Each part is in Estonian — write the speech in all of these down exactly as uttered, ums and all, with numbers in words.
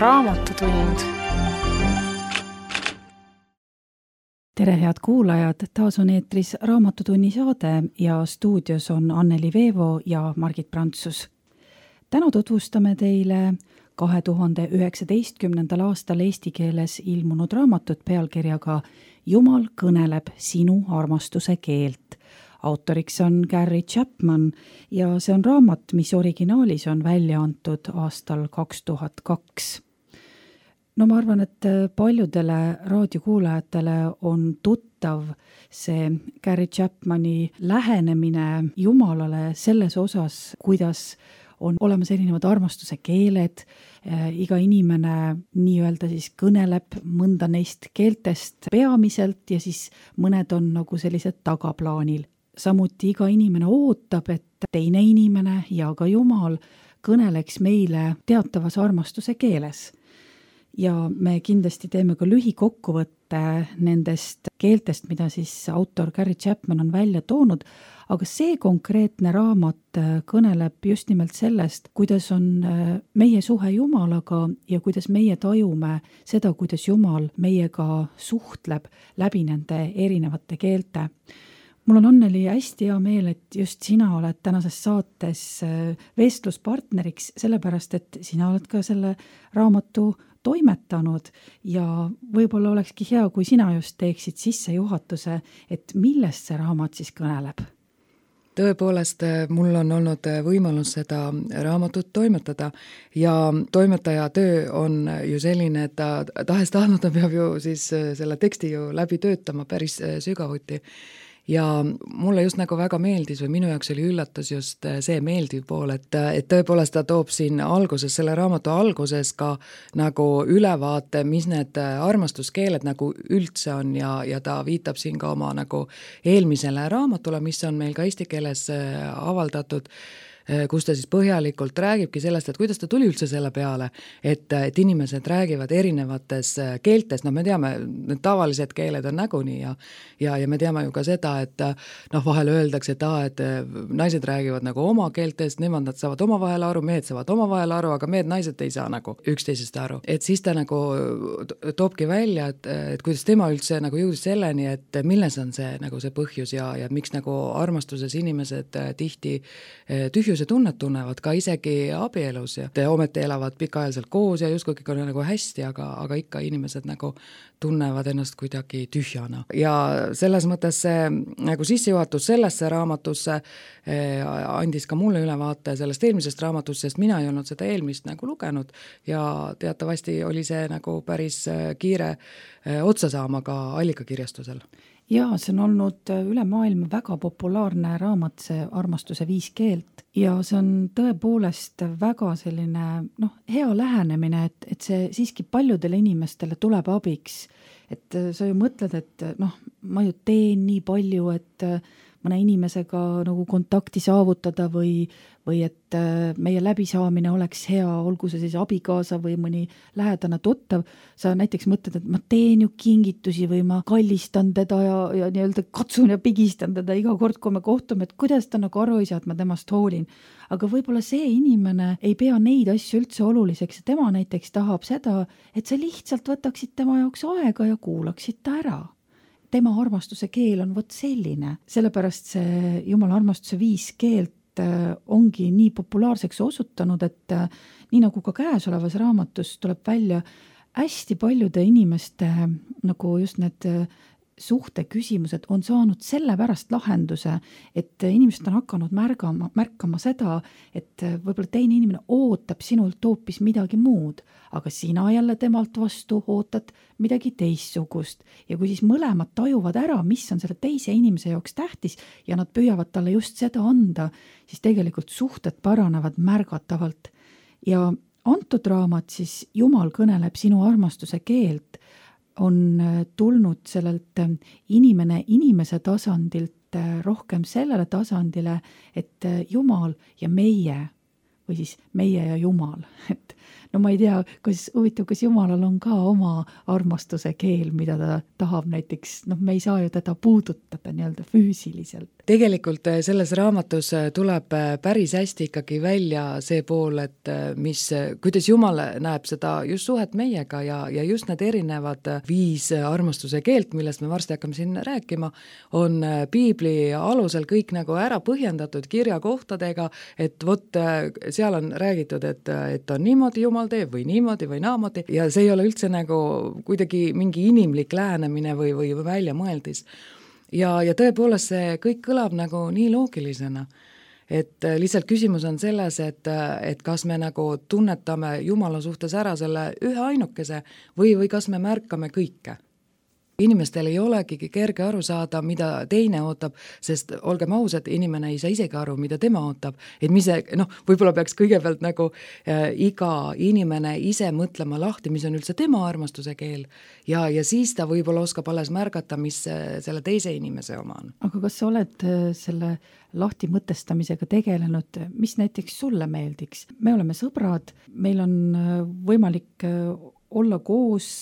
Raamatutund. Tere, head kuulajad! Taas on eetris Raamatutunni saade ja stuudios on Anneli Veevo ja Margit Prantsus. Täna tutvustame teile kahe tuhande üheksateistkümnendal aastal eesti keeles ilmunud raamatut pealkirjaga Jumal kõneleb sinu armastuse keelt. Autoriks on Gary Chapman ja see on raamat, mis originaalis on välja antud aastal kaks tuhat kaks. No ma arvan, et paljudele raadiokuulajatele on tuttav see Gary Chapmani lähenemine Jumalale selles osas, kuidas on olemas erinevad armastuse keeled, iga inimene nii-öelda siis kõneleb mõnda neist keeltest peamiselt ja siis mõned on nagu sellised tagaplaanil. Samuti iga inimene ootab, et teine inimene ja ka Jumal kõneleks meile teatavas armastuse keeles. Ja me kindlasti teeme ka lühikokkuvõtte nendest keeltest, mida siis autor Gary Chapman on välja toonud, aga see konkreetne raamat kõneleb just nimelt sellest, kuidas on meie suhe Jumalaga ja kuidas meie tajume seda, kuidas Jumal meiega suhtleb läbi nende erinevate keelte. Mul on Anneli hästi hea meel, et just sina oled tänases saates vestluspartneriks, sellepärast, et sina oled ka selle raamatu toimetanud ja võib-olla olekski hea, kui sina just teeksid sisse juhatuse, et millest see raamat siis kõneleb? Tõepoolest, mul on olnud võimalus seda raamatut toimetada ja toimetaja töö on ju selline, et ta tahes tahtnud peab ju siis selle teksti ju läbi töötama päris sügavuti. Ja mulle just nagu väga meeldis või minu jaoks oli üllatus just see meeldiv pool, et, et tõepoolest ta toob siin alguses, selle raamatu alguses ka nagu ülevaate, mis need armastuskeeled nagu üldse on ja, ja ta viitab siin ka oma nagu eelmisele raamatule, mis on meil ka eesti keeles avaldatud, kus ta siis põhjalikult räägibki sellest, et kuidas ta tuli üldse selle peale, et, et inimesed räägivad erinevates keeltes, no me teame, need tavalised keeled on näguni ja, ja, ja me teame ju ka seda, et noh, vahel öeldakse, et, aa, et naised räägivad nagu oma keeltest, nemad nad saavad oma vahel aru, mehed saavad oma vahel aru, aga mehed naised ei saa nagu üksteisest aru. Et siis ta nagu toobki välja, et, et kuidas tema üldse nagu jõudis selleni, et milles on see, nagu see põhjus ja, ja miks nagu armastuses inimesed tihti tühjus ja tunnet tunnevad ka isegi abielus ja te ometi elavad pikaajaliselt koos ja justkui kõik on nagu hästi, aga, aga ikka inimesed nagu tunnevad ennast kuidagi tühjana. Ja selles mõttes see nagu sissejuhatus sellesse raamatusse eh, andis ka mulle ülevaate sellest eelmisest raamatust, sest mina ei olnud seda eelmist nagu lugenud ja teatavasti oli see nagu päris kiire eh, otsa saama ka Allikakirjastusel. Jaa, see on olnud üle maailma väga populaarne raamat, see Armastuse viis keelt ja see on tõepoolest väga selline noh, hea lähenemine, et, et see siiski paljudele inimestele tuleb abiks, et sa ju mõtled, et noh, ma ju teen nii palju, et mõne inimesega nagu kontakti saavutada või, või et meie läbisaamine oleks hea, olgu see siis abikaasa või mõni lähedane tuttav. Sa näiteks mõtled, et ma teen ju kingitusi või ma kallistan teda ja, ja nii-öelda katsun ja pigistan teda iga kord, kui me kohtume, et kuidas ta nagu aru ei saa, et ma temast hoolin. Aga võib-olla see inimene ei pea neid asju üldse oluliseks ja tema näiteks tahab seda, et sa lihtsalt võtaksid tema jaoks aega ja kuulaksid ta ära. Tema armastuse keel on võt selline, sellepärast see Jumala armastuse viis keelt ongi nii populaarseks osutanud, et nii nagu ka käesolevas raamatus tuleb välja hästi paljude inimeste nagu just need suhte küsimused on saanud sellepärast lahenduse, et inimesed on hakanud märgama, märkama seda, et võib-olla teine inimene ootab sinult hoopis midagi muud, aga sina jälle temalt vastu ootad midagi teistsugust. Ja kui siis mõlemad tajuvad ära, mis on selle teise inimese jaoks tähtis ja nad püüavad talle just seda anda, siis tegelikult suhted paranevad märgatavalt. Ja antud raamat siis Jumal kõneleb sinu armastuse keelt on tulnud sellelt inimene inimese tasandilt rohkem sellele tasandile, et Jumal ja meie või siis meie ja Jumal, et no ma ei tea, kas huvitav, kas Jumalal on ka oma armastuse keel, mida ta tahab näiteks, noh, me ei saa ju teda puudutada nii-öelda füüsiliselt. Tegelikult selles raamatus tuleb päris hästi ikkagi välja see pool, et mis, kuidas Jumal näeb seda just suhet meiega ja, ja just need erinevad viis armastuse keelt, millest me varsti hakkame siin rääkima, on piibli alusel kõik nagu ära põhjendatud kirjakohtadega, et vot seal on räägitud, et, et on niimoodi Jumal teeb või niimoodi või naamoodi ja see ei ole üldse nagu kuidagi mingi inimlik lähenemine või, või väljamõeldis. Ja, ja tõepoolest see kõik kõlab nagu nii loogilisena, et lihtsalt küsimus on selles, et, et kas me nagu tunnetame Jumala suhtes ära selle ühe ainukese või, või kas me märkame kõike. Inimestel ei olegi kerge aru saada, mida teine ootab, sest olgem ausad, inimene ei saa isegi aru, mida tema ootab. Et mis see, noh, võib-olla peaks kõigepealt nagu äh, iga inimene ise mõtlema lahti, mis on üldse tema armastuse keel ja, ja siis ta võib-olla oskab alles märgata, mis selle teise inimese oma on. Aga kas sa oled selle lahti mõtestamisega tegelenud, mis näiteks sulle meeldiks? Me oleme sõbrad, meil on võimalik olla koos,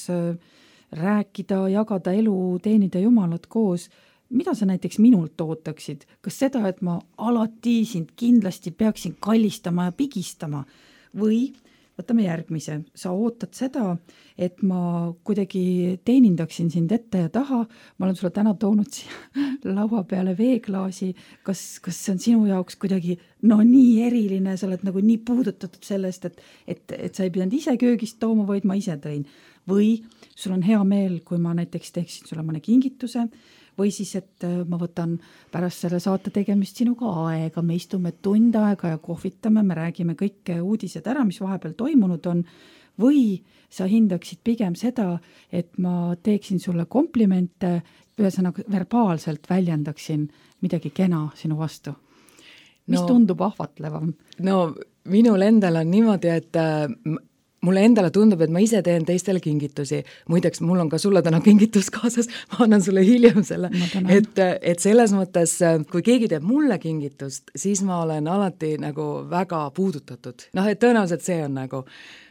rääkida, jagada elu, teenida Jumalat koos. Mida sa näiteks minult ootaksid? Kas seda, et ma alati sind kindlasti peaksin kallistama ja pigistama? Või võtame järgmise. Sa ootad seda, et ma kuidagi teenindaksin sind ette ja taha. Ma olen sulle täna toonud siia laua peale veeklaasi. Kas, kas see on sinu jaoks kuidagi no nii eriline, sa oled nagu nii puudutatud sellest, et, et, et sa ei pidanud ise köögist tooma, vaid ma ise tõin. Või sul on hea meel, kui ma näiteks teeksin sulle mõne kingituse, või siis, et ma võtan pärast selle saate tegemist sinuga aega, me istume tund aega ja kohvitame, me räägime kõik uudised ära, mis vahepeal toimunud on, või sa hindaksid pigem seda, et ma teeksin sulle komplimente, ühesõnaga verbaalselt väljendaksin midagi kena sinu vastu. Mis no, tundub ahvatlevam? No minul endal on niimoodi, et mulle endale tundub, et ma ise teen teistele kingitusi. Muideks, mul on ka sulle täna kingitus kaasas, ma annan sulle hiljem selle. Et, et selles mõttes, kui keegi teeb mulle kingitust, siis ma olen alati nagu väga puudutatud. Noh, et tõenäoliselt see on nagu,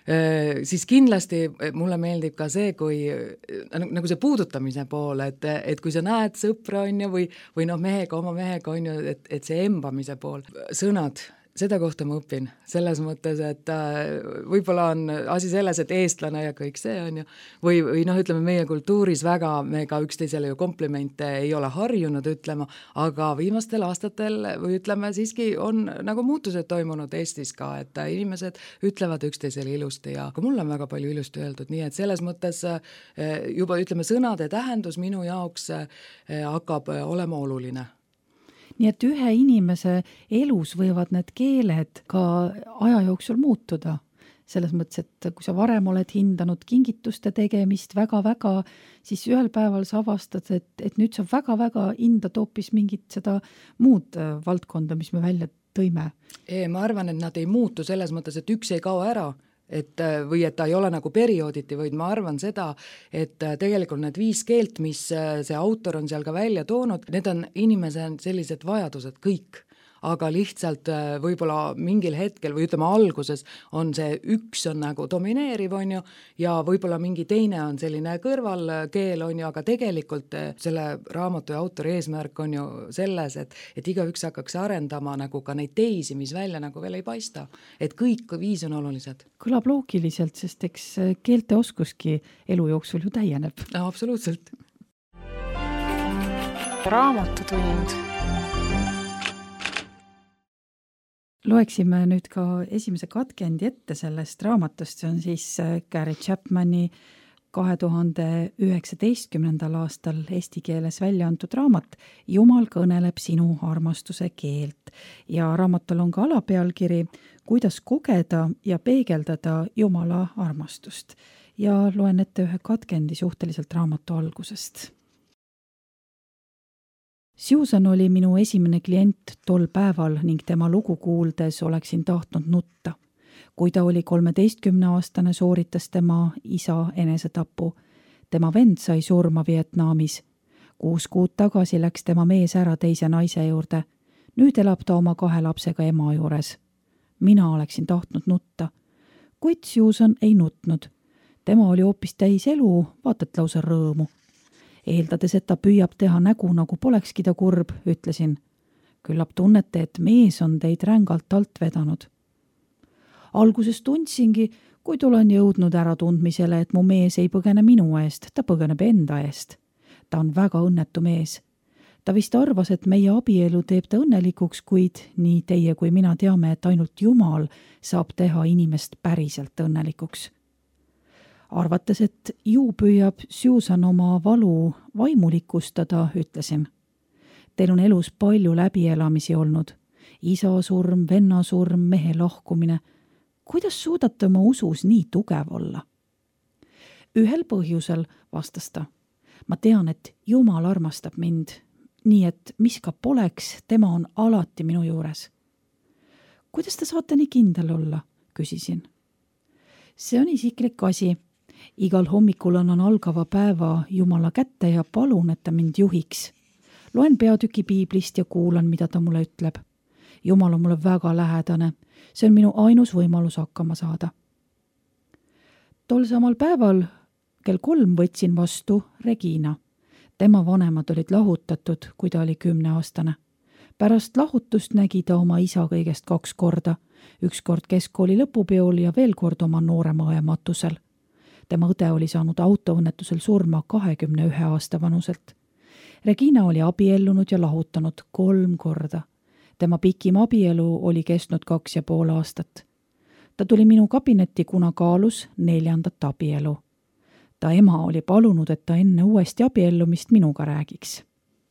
siis kindlasti mulle meeldib ka see, kui nagu see puudutamise pool, et, et kui sa näed sõpra on ju, või, või noh, mehega, oma mehega on ju, et, et see embamise pool. Sõnad. Seda kohta ma õpin, selles mõttes, et võib-olla on asi selles, et eestlane ja kõik see on ju, või, või noh, ütleme meie kultuuris väga, me ka üksteisele ju komplimente ei ole harjunud ütlema, aga viimastel aastatel või ütleme siiski on nagu muutused toimunud Eestis ka, et inimesed ütlevad üksteisele ilusti ja ka mul on väga palju ilusti öeldud, nii et selles mõttes juba ütleme sõnade tähendus minu jaoks hakkab olema oluline. Nii et ühe inimese elus võivad need keeled ka aja jooksul muutuda. Selles mõttes, et kui sa varem oled hindanud kingituste tegemist väga-väga, siis ühel päeval sa avastad, et, et nüüd sa väga-väga hindad hoopis mingit seda muud valdkonda, mis me välja tõime. Ei, ma arvan, et nad ei muutu selles mõttes, et üks ei kao ära. Et, või et ta ei ole nagu periooditi, vaid ma arvan seda, et tegelikult need viis keelt, mis see autor on seal ka välja toonud, need on inimese sellised vajadused kõik, aga lihtsalt võib-olla mingil hetkel või ütleme alguses on see üks on nagu domineeriv on ju ja võib-olla mingi teine on selline kõrvalkeel on ju, aga tegelikult selle raamatu ja autori eesmärk on ju selles, et, et igaüks hakkaks arendama nagu ka neid teisi, mis välja nagu veel ei paista, et kõik viis on olulised. Kõlab loogiliselt, sest eks keelte oskuski elu jooksul ju täieneb. No, absoluutselt. Raamatutund. Loeksime nüüd ka esimese katkendi ette sellest raamatust, see on siis Gary Chapmani kahe tuhande üheksateistkümnendal aastal eesti keeles välja antud raamat Jumal kõneleb sinu armastuse keelt ja raamatul on ka alapealkiri Kuidas kogeda ja peegeldada Jumala armastust ja loen ette ühe katkendi suhteliselt raamatu algusest. Susan oli minu esimene klient tol päeval ning tema lugu kuuldes oleksin tahtnud nutta. Kui ta oli kolmeteistkümneaastane, sooritas tema isa enesetapu. Tema vend sai surma Vietnamis. Kuus kuud tagasi läks tema mees ära teise naise juurde. Nüüd elab ta oma kahe lapsega ema juures. Mina oleksin tahtnud nutta. kuid Susan ei nutnud. Tema oli hoopis täis elu, vaatat lausa rõõmu. Eeldades, et ta püüab teha nägu, nagu polekski ta kurb, ütlesin. Küllap tunnete, et mees on teid rängalt alt vedanud. Alguses tundsingi, kuid olen jõudnud ära tundmisele, et mu mees ei põgene minu eest, ta põgeneb enda eest. Ta on väga õnnetu mees. Ta vist arvas, et meie abielu teeb ta õnnelikuks, kuid nii teie kui mina teame, et ainult Jumal saab teha inimest päriselt õnnelikuks. Arvates, et ju püüab Susan oma valu vaimulikustada, ütlesin. Teil on elus palju läbielamisi olnud. Isa surm, venna surm, mehe lahkumine. Kuidas suudate oma usus nii tugev olla? Ühel põhjusel, vastas ta. Ma tean, et Jumal armastab mind, nii et mis ka poleks, tema on alati minu juures. Kuidas te saate nii kindel olla? Küsisin. See on isiklik asi. Igal hommikul annan algava päeva Jumala kätte ja palun, et ta mind juhiks. Loen peatüki piiblist ja kuulan, mida ta mulle ütleb. Jumal on mulle väga lähedane. See on minu ainus võimalus hakkama saada. Tol samal päeval kell kolm võtsin vastu Regina. Tema vanemad olid lahutatud, kui ta oli kümneaastane. Pärast lahutust nägi ta oma isa kõigest kaks korda. Üks kord keskkooli lõpupeol ja veel kord oma noorema aja matusel. Tema õde oli saanud autoõnnetusel surma kahekümne ühe aasta vanuselt. Regina oli abiellunud ja lahutanud kolm korda. Tema pikim abielu oli kestnud kaks ja pool aastat. Ta tuli minu kabinetti, kuna kaalus neljandat abielu. Ta ema oli palunud, et ta enne uuesti abiellumist minuga räägiks.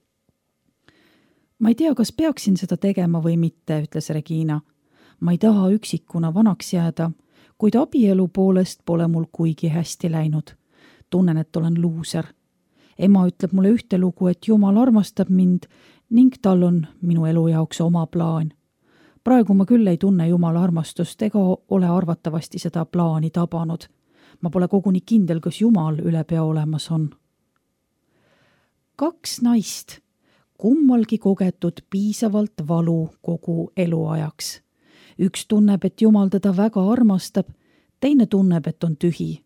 Ma ei tea, kas peaksin seda tegema või mitte, ütles Regina. Ma ei taha üksikuna vanaks jääda, kuid abielu poolest pole mul kuigi hästi läinud. Tunnen, et olen luuser. Ema ütleb mulle ühte lugu, et Jumal armastab mind ning tal on minu elu jaoks oma plaan. Praegu ma küll ei tunne Jumala armastust ega ole arvatavasti seda plaani tabanud. Ma pole koguni kindel, kas Jumal üle pea olemas on. Kaks naist, kummalgi kogetud piisavalt valu kogu eluajaks. Üks tunneb, et Jumal teda väga armastab, teine tunneb, et on tühi.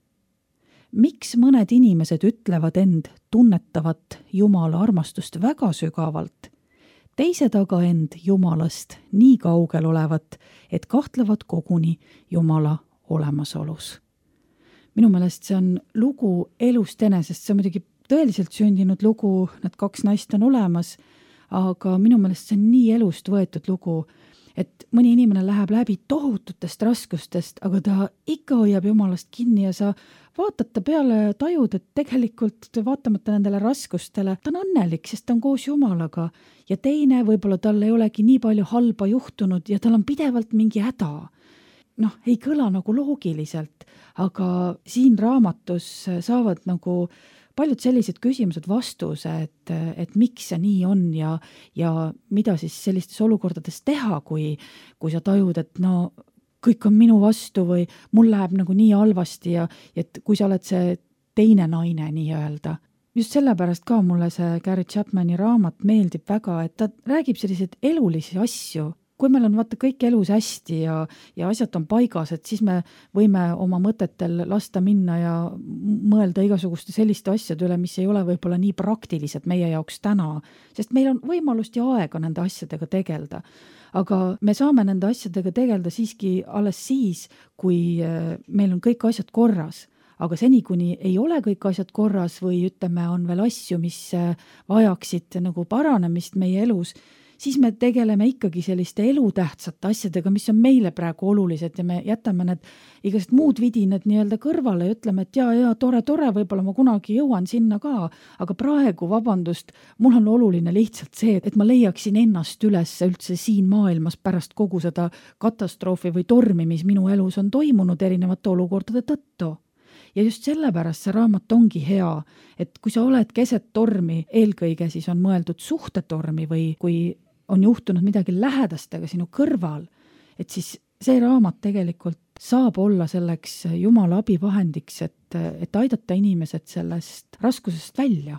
Miks mõned inimesed ütlevad end tunnetavat Jumala armastust väga sügavalt, teised aga end Jumalast nii kaugel olevat, et kahtlevad koguni Jumala olemasolus? Minu meelest see on lugu elust enesest, see on muidugi tõeliselt sündinud lugu, need kaks naist on olemas, aga minu meelest see on nii elust võetud lugu, et mõni inimene läheb läbi tohututest raskustest, aga ta ikka hoiab Jumalast kinni ja sa vaatad ta peale, tajud, et tegelikult vaatamata nendele raskustele, ta on õnnelik, sest ta on koos Jumalaga ja teine võib-olla tal ei olegi nii palju halba juhtunud ja tal on pidevalt mingi häda. Noh, ei kõla nagu loogiliselt, aga siin raamatus saavad nagu paljud sellised küsimused vastuse, et, et miks see nii on ja, ja mida siis sellistes olukordades teha, kui, kui sa tajud, et no kõik on minu vastu või mul läheb nagu nii halvasti ja et kui sa oled see teine naine nii-öelda. Just sellepärast ka mulle see Gary Chapmani raamat meeldib väga, et ta räägib selliseid elulisi asju. Kui meil on vaata kõik elus hästi ja, ja asjad on paigas, et siis me võime oma mõtetel lasta minna ja mõelda igasuguste selliste asjade üle, mis ei ole võib-olla nii praktilised meie jaoks täna, sest meil on võimalust ja aega nende asjadega tegelda. Aga me saame nende asjadega tegelda siiski alles siis, kui meil on kõik asjad korras. Aga seni, kuni ei ole kõik asjad korras või ütleme, on veel asju, mis vajaksid nagu paranemist meie elus, siis me tegeleme ikkagi selliste elutähtsate asjadega, mis on meile praegu olulised ja me jätame need igast muud vidined nii-öelda kõrvale ja ütleme, et jaa, jaa, tore, tore, võib-olla ma kunagi jõuan sinna ka, aga praegu, vabandust, mul on oluline lihtsalt see, et ma leiaksin ennast üles üldse siin maailmas pärast kogu seda katastroofi või tormi, mis minu elus on toimunud erinevate olukordade tõttu. Ja just sellepärast see raamat ongi hea, et kui sa oled keset tormi, eelkõige siis on mõeldud suhtetormi või kui on juhtunud midagi lähedastega sinu kõrval, et siis see raamat tegelikult saab olla selleks Jumala abivahendiks, et, et aidata inimesed sellest raskusest välja.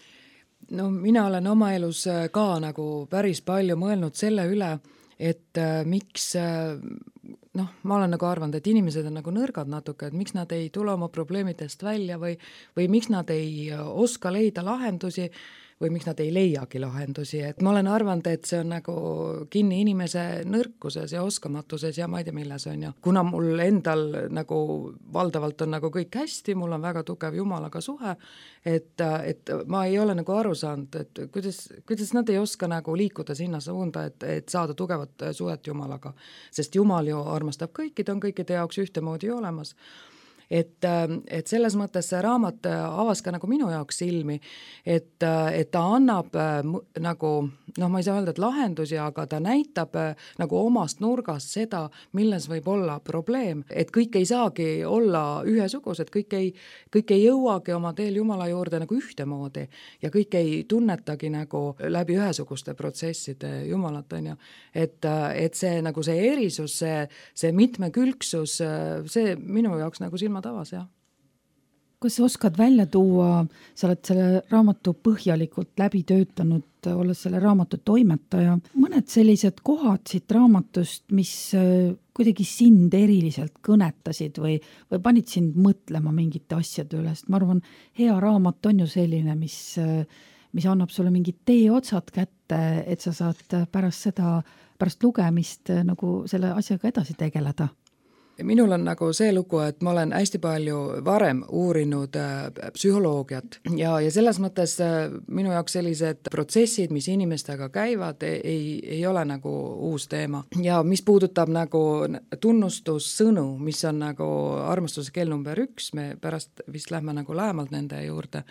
No mina olen oma elus ka nagu päris palju mõelnud selle üle, et miks noh, ma olen nagu arvanud, et inimesed on nagu nõrgad natuke, et miks nad ei tule oma probleemidest välja või, või miks nad ei oska leida lahendusi või miks nad ei leiagi lahendusi, et ma olen arvanud, et see on nagu kinni inimese nõrkuses ja oskamatuses ja ma ei tea, milles on ju. Kuna mul endal nagu valdavalt on nagu kõik hästi, mul on väga tugev Jumalaga suhe, et, et ma ei ole nagu aru saanud, et kuidas, kuidas nad ei oska nagu liikuda sinna suunda, et, et saada tugevat suhet Jumalaga, sest Jumal ju armastab kõiki, ta on kõikide jaoks ühtemoodi olemas. Et, et selles mõttes see raamat avas ka nagu minu jaoks silmi, et, et ta annab nagu, noh, ma ei saa öelda, et lahendusi, aga ta näitab nagu omast nurgast seda, milles võib olla probleem, et kõik ei saagi olla ühesugused, kõik ei, kõik ei jõuagi oma teel Jumala juurde nagu ühtemoodi ja kõik ei tunnetagi nagu läbi ühesuguste protsesside Jumalat, on ju, et, et see nagu see erisus, see, see mitmekülgsus, see minu jaoks nagu silma tavas, jah. Kas sa oskad välja tuua, sa oled selle raamatu põhjalikult läbi töötanud, olles selle raamatu toimetaja, mõned sellised kohad siit raamatust, mis kuidagi sind eriliselt kõnetasid või, või panid sind mõtlema mingite asjade üle, sest ma arvan, hea raamat on ju selline, mis, mis annab sulle mingid teeotsad kätte, et sa saad pärast seda, pärast lugemist nagu selle asjaga edasi tegeleda. Minul on nagu see lugu, et ma olen hästi palju varem uurinud äh, psühholoogiat ja, ja selles mõttes äh, minu jaoks sellised protsessid, mis inimestega käivad, ei, ei ole nagu uus teema. Ja mis puudutab nagu tunnustussõnu, mis on nagu armastuse keel number üks, me pärast vist lähme nagu lähemalt nende juurde,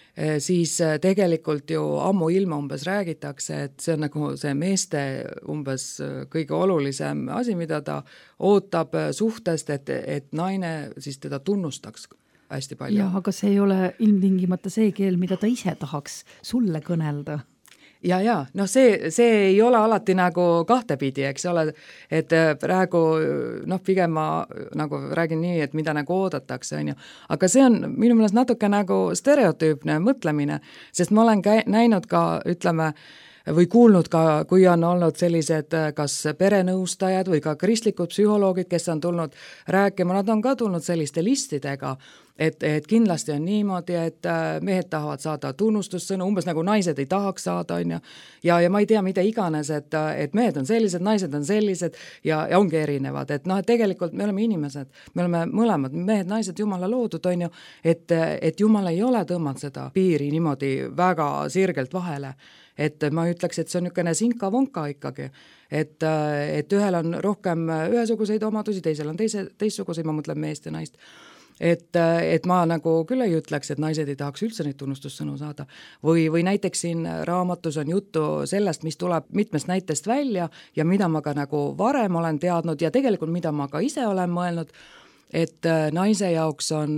siis tegelikult ju ammu ilma umbes räägitakse, et see on nagu see meeste umbes kõige olulisem asi, mida ta ootab suhtest, et, et naine siis teda tunnustaks hästi palju. Ja, aga see ei ole ilmtingimata see keel, mida ta ise tahaks sulle kõnelda. Ja, ja, noh see, see ei ole alati nagu kahtepidi, eks ole, et praegu noh, pigem ma nagu räägin nii, et mida nagu oodatakse, on ju. Aga see on minu meelest natuke nagu stereotüüpne mõtlemine, sest ma olen käi- näinud ka, ütleme, või kuulnud ka, kui on olnud sellised kas perenõustajad või ka kristlikud psühholoogid, kes on tulnud rääkima, nad on ka tulnud selliste listidega, et, et kindlasti on niimoodi, et mehed tahavad saada tunnustussõnu, umbes nagu naised ei tahaks saada, on ju, ja, ja ma ei tea, mida iganes, et, et mehed on sellised, naised on sellised ja, ja ongi erinevad, et noh, et tegelikult me oleme inimesed, me oleme mõlemad, mehed, naised, Jumala loodud, on ju, et, et Jumal ei ole tõmmanud seda piiri niimoodi väga sirgelt vahele, et ma ütleks, et see on niisugune sinka-vonka ikkagi, et, et ühel on rohkem ühesuguseid omadusi, teisel on teise, teistsuguseid, ma mõtlen meest ja naist. Et, et ma nagu küll ei ütleks, et naised ei tahaks üldse neid tunnustussõnu saada. Või, või näiteks siin raamatus on juttu sellest, mis tuleb mitmest näitest välja ja mida ma ka nagu varem olen teadnud ja tegelikult mida ma ka ise olen mõelnud, et naise jaoks on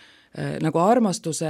nagu armastuse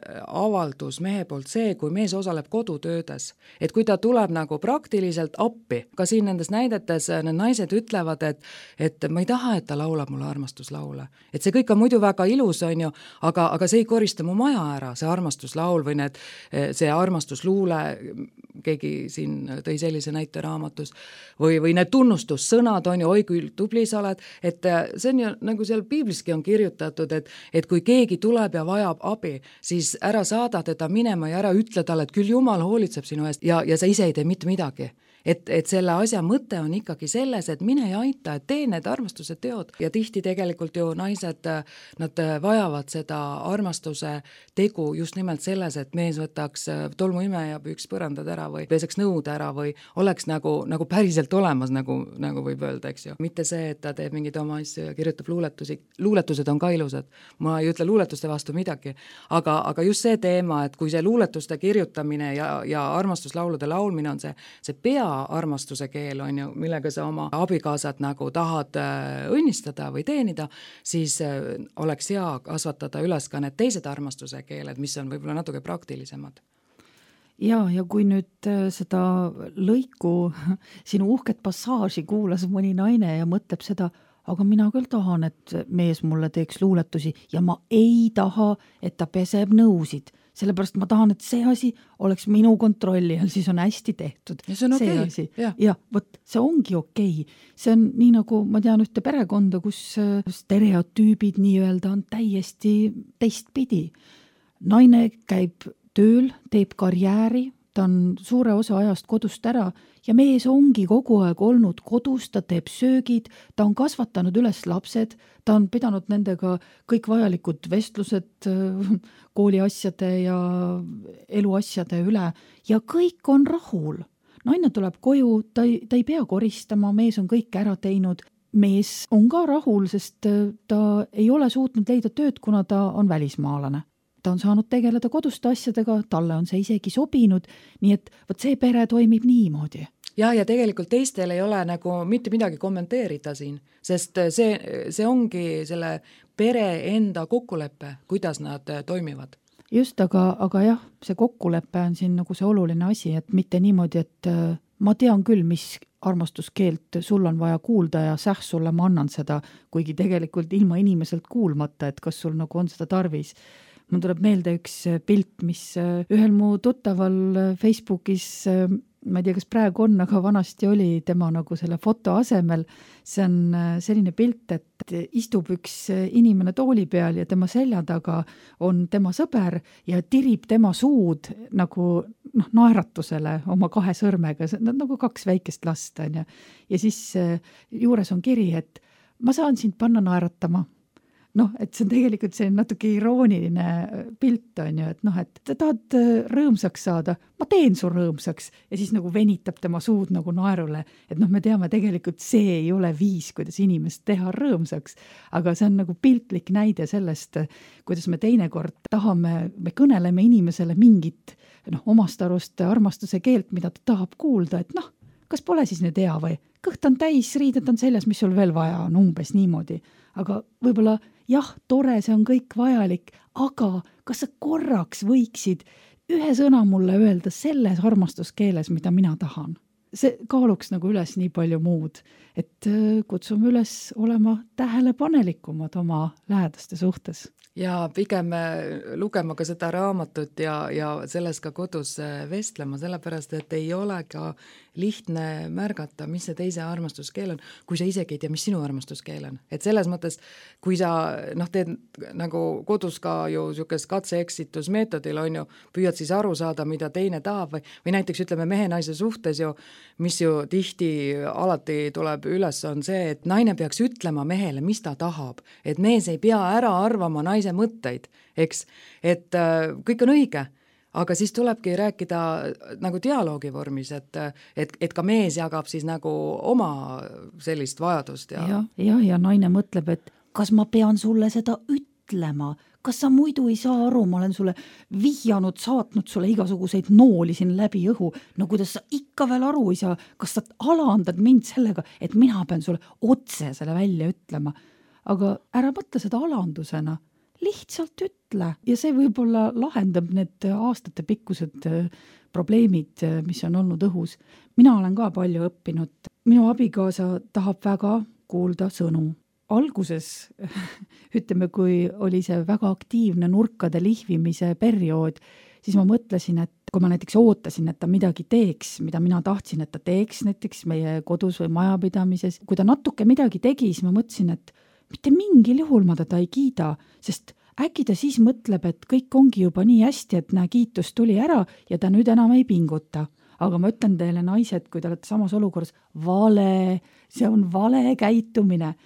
avaldus mehe poolt see, kui mees osaleb kodutöödes. Et kui ta tuleb nagu praktiliselt appi, ka siin nendes näidetes need naised ütlevad, et, et ma ei taha, et ta laulab mulle armastuslaule. Et see kõik on muidu väga ilus, on ju, aga, aga see ei korista mu maja ära, see armastuslaul või need, see armastusluule, keegi siin tõi sellise näite raamatus, või, või need tunnustussõnad on ju, oi küll tubli sa oled, et see on ju nagu seal piibliski on kirjutatud, et, et kui keegi tuleb tuleb ja vajab abi, siis ära saada teda minema ja ära ütle talle, et küll Jumal hoolitseb sinu eest ja, ja sa ise ei tee mitte midagi. Et, et selle asja mõte on ikkagi selles, et mine ja aita, et tee need armastuse teod. Ja tihti tegelikult ju naised, nad vajavad seda armastuse tegu just nimelt selles, et mees võtaks tolmuime ja püüks põrandad ära või peseks nõud ära või oleks nagu, nagu päriselt olemas, nagu, nagu võib öelda, eks ju. Mitte see, et ta teeb mingeid oma asju ja kirjutab luuletusi. Luuletused on ka ilusad. Ma ei ütle luuletuste vastu midagi. Aga, aga just see teema, et kui see luuletuste kirjutamine ja, ja armastuslaulude laulmine on see, see pea armastuse keel on ju, millega sa oma abikaasat nagu tahad õnnistada või teenida, siis oleks hea kasvatada üles ka need teised armastuse keeled, mis on võib-olla natuke praktilisemad. Ja, ja kui nüüd seda lõiku, sinu uhket passaaži kuulas mõni naine ja mõtleb seda, aga mina küll tahan, et mees mulle teeks luuletusi ja ma ei taha, et ta peseb nõusid, sellepärast ma tahan, et see asi oleks minu kontrolli all, siis on hästi tehtud. Ja see on okei. Okay. Ja, ja võt, see ongi okei. Okay. See on nii nagu, ma tean ühte perekonda, kus stereotüübid nii-öelda on täiesti teistpidi. Naine käib tööl, teeb karjääri, ta on suure osa ajast kodust ära ja mees ongi kogu aeg olnud kodus, ta teeb söögid, ta on kasvatanud üles lapsed, ta on pidanud nendega kõik vajalikud vestlused kooliasjade ja eluasjade üle ja kõik on rahul. Naine tuleb koju, ta ei, ta ei pea koristama, mees on kõik ära teinud. Mees on ka rahul, sest ta ei ole suutnud leida tööd, kuna ta on välismaalane. Ta on saanud tegeleda koduste asjadega, talle on see isegi sobinud, nii et võt see pere toimib niimoodi. Ja, ja tegelikult teistel ei ole nagu mitte midagi kommenteerida siin, sest see, see ongi selle pere enda kokkulepe, kuidas nad toimivad. Just, aga, aga jah, see kokkulepe on siin nagu see oluline asi, et mitte niimoodi, et ma tean küll, mis armastuskeelt sul on vaja kuulda ja säh sulle ma annan seda, kuigi tegelikult ilma inimeselt kuulmata, et kas sul nagu on seda tarvis. Mul tuleb meelde üks pilt, mis ühel mu tuttaval Facebookis, ma ei tea, kas praegu on, aga vanasti oli tema nagu selle foto asemel. See on selline pilt, et istub üks inimene tooli peal ja tema selja taga on tema sõber ja tirib tema suud nagu noh, naeratusele oma kahe sõrmega, nagu kaks väikest last on ja. Ja siis juures on kiri, et ma saan sind panna naeratama. Noh, et see on tegelikult see natuke irooniline pilt on ju, et noh, et te tahad rõõmsaks saada, ma teen su rõõmsaks ja siis nagu venitab tema suud nagu naerule, et noh, me teame tegelikult see ei ole viis, kuidas inimest teha rõõmsaks, aga see on nagu piltlik näide sellest, kuidas me teinekord tahame, me kõneleme inimesele mingit noh, omast arust armastuse keelt, mida ta tahab kuulda, et noh, kas pole siis nüüd hea või? Kõht on täis, riided on seljas, mis sul veel vaja on, umbes niimoodi. Aga võib-olla jah, tore, see on kõik vajalik, aga kas sa korraks võiksid ühe sõna mulle öelda selles armastuskeeles, mida mina tahan? See kaaluks nagu üles nii palju muud, et kutsume üles olema tähelepanelikumad oma lähedaste suhtes. Ja pigem lugema ka seda raamatut ja, ja selles ka kodus vestlema, sellepärast, et ei ole ka lihtne märgata, mis see teise armastuskeel on, kui sa isegi ei tea, mis sinu armastuskeel on. Et selles mõttes, kui sa noh, teed nagu kodus ka ju siukest katse-eksitusmeetodil on ju, püüad siis aru saada, mida teine tahab või, või näiteks ütleme mehe-naise suhtes ju, mis ju tihti alati tuleb üles, on see, et naine peaks ütlema mehele, mis ta tahab, et mees ei pea ära arvama naise mõtteid, eks, et äh, kõik on õige, aga siis tulebki rääkida nagu dialoogi vormis, et, et, et ka mees jagab siis nagu oma sellist vajadust. Ja, ja, ja, ja naine mõtleb, et kas ma pean sulle seda ütlema, kas sa muidu ei saa aru, ma olen sulle vihjanud, saatnud sulle igasuguseid nooli siin läbi õhu, no kuidas sa ikka veel aru ei saa, kas sa alandad mind sellega, et mina pean sulle otse selle välja ütlema, aga ära mõtle seda alandusena, lihtsalt ütle ja see võib-olla lahendab need aastate pikkused probleemid, mis on olnud õhus. Mina olen ka palju õppinud. Minu abikaasa tahab väga kuulda sõnu. Alguses, ütleme, kui oli see väga aktiivne nurkade lihvimise periood, siis ma mõtlesin, et kui ma näiteks ootasin, et ta midagi teeks, mida mina tahtsin, et ta teeks näiteks meie kodus või majapidamises, kui ta natuke midagi tegi, siis ma mõtlesin, et mitte mingil juhul ma teda ei kiida, sest äkki ta siis mõtleb, et kõik ongi juba nii hästi, et näe, kiitus tuli ära ja ta nüüd enam ei pinguta. Aga ma ütlen teile, naised, kui te olete samas olukorras, vale, see on vale käitumine.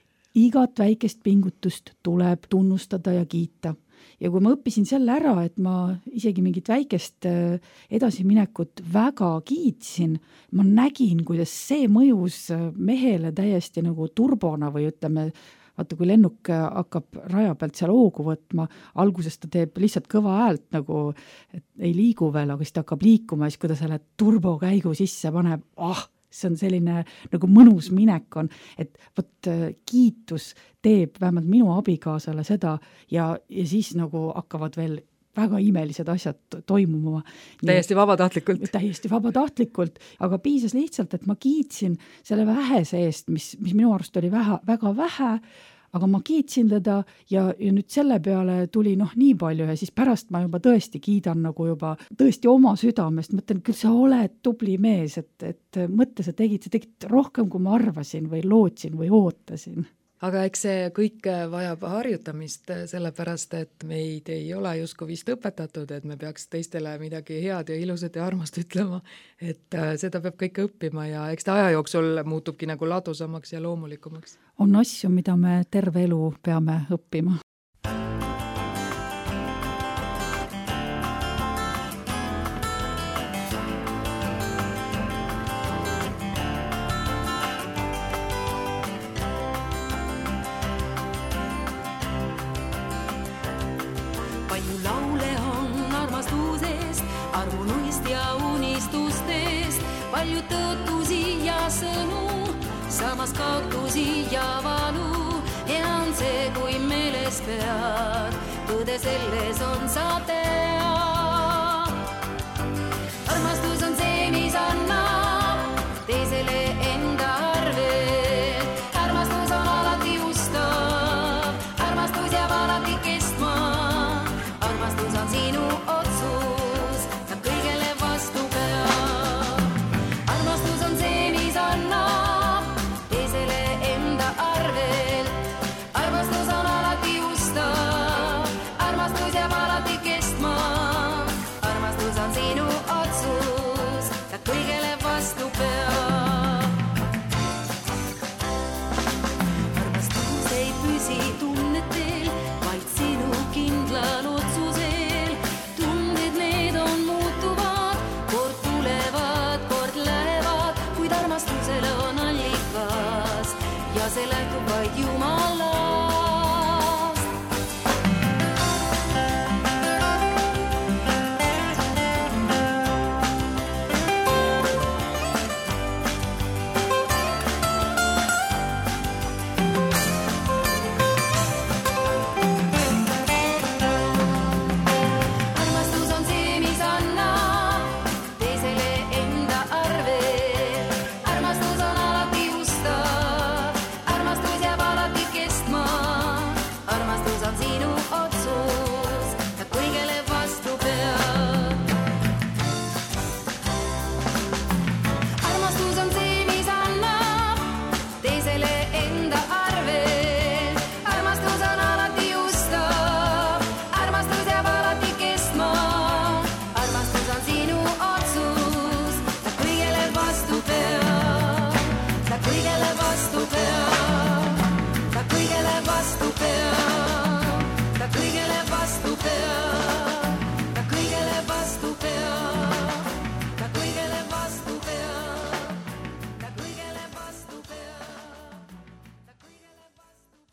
Igat väikest pingutust tuleb tunnustada ja kiita. Ja kui ma õppisin selle ära, et ma isegi mingit väikest edasiminekut väga kiitsin, ma nägin, kuidas see mõjus mehele täiesti nagu turbona või ütleme, vaata kui lennuk hakkab raja pealt seal hoogu võtma, alguses ta teeb lihtsalt kõva häält nagu, et ei liigu veel, aga siis ta hakkab liikuma ja siis kui ta selle turbokäigu sisse paneb, ah, see on selline nagu mõnus minek on, et võt kiitus teeb vähemalt minu abikaasale seda ja, ja siis nagu hakkavad veel väga imelised asjad toimuma. Täiesti vabatahtlikult. Täiesti vabatahtlikult, aga piisas lihtsalt, et ma kiitsin selle vähese eest, mis, mis minu arust oli vähe, väga vähe, aga ma kiitsin teda ja, ja nüüd selle peale tuli noh nii palju ja siis pärast ma juba tõesti kiidan nagu juba tõesti oma südamest, mõtlen, küll sa oled tubli mees, et, et mõtle, sa tegid, sa tegid rohkem, kui ma arvasin või lootsin või ootasin. Aga eks see kõik vajab harjutamist, sellepärast, et meid ei ole justkui vist õpetatud, et me peaks teistele midagi head ja ilusat ja armast ütlema, et seda peab kõik õppima ja eks ta aja jooksul muutubki nagu ladusamaks ja loomulikumaks. On asju, mida me terve elu peame õppima. Palju tõotusi ja sõnu, samas kaotusi ja valu. Hea on see, kui meeles pead, tõde selles on sa tead. Armastus on see, mis annab teisele enda arvel. Armastus on alati ustav, armastus jääb alati kestma. Armastus on sinu otsus, ta kõigele vastu peab. Se lähtub vaid Jumalast. Armastus on see, mis annab teisele enda arvel. Armastus on alati ustav, armastus jääb alati kestma. Armastus on sinu otsus, ta kõigele vastu peab. Armastus on see, mis annab teisele enda arvel. Armastus on alati ustav, armastus jääb alati kestma. Armastus on sinu otsus, ta kõigele vastu peab. Ta kõigele vastu peab. Ta kõigele vastu peab. Ta kõigele vastu peab. Ta kõigele vastu peab. Ta kõigele vastu peab. Ta kõigele vastu peab. Ta kõigele vastu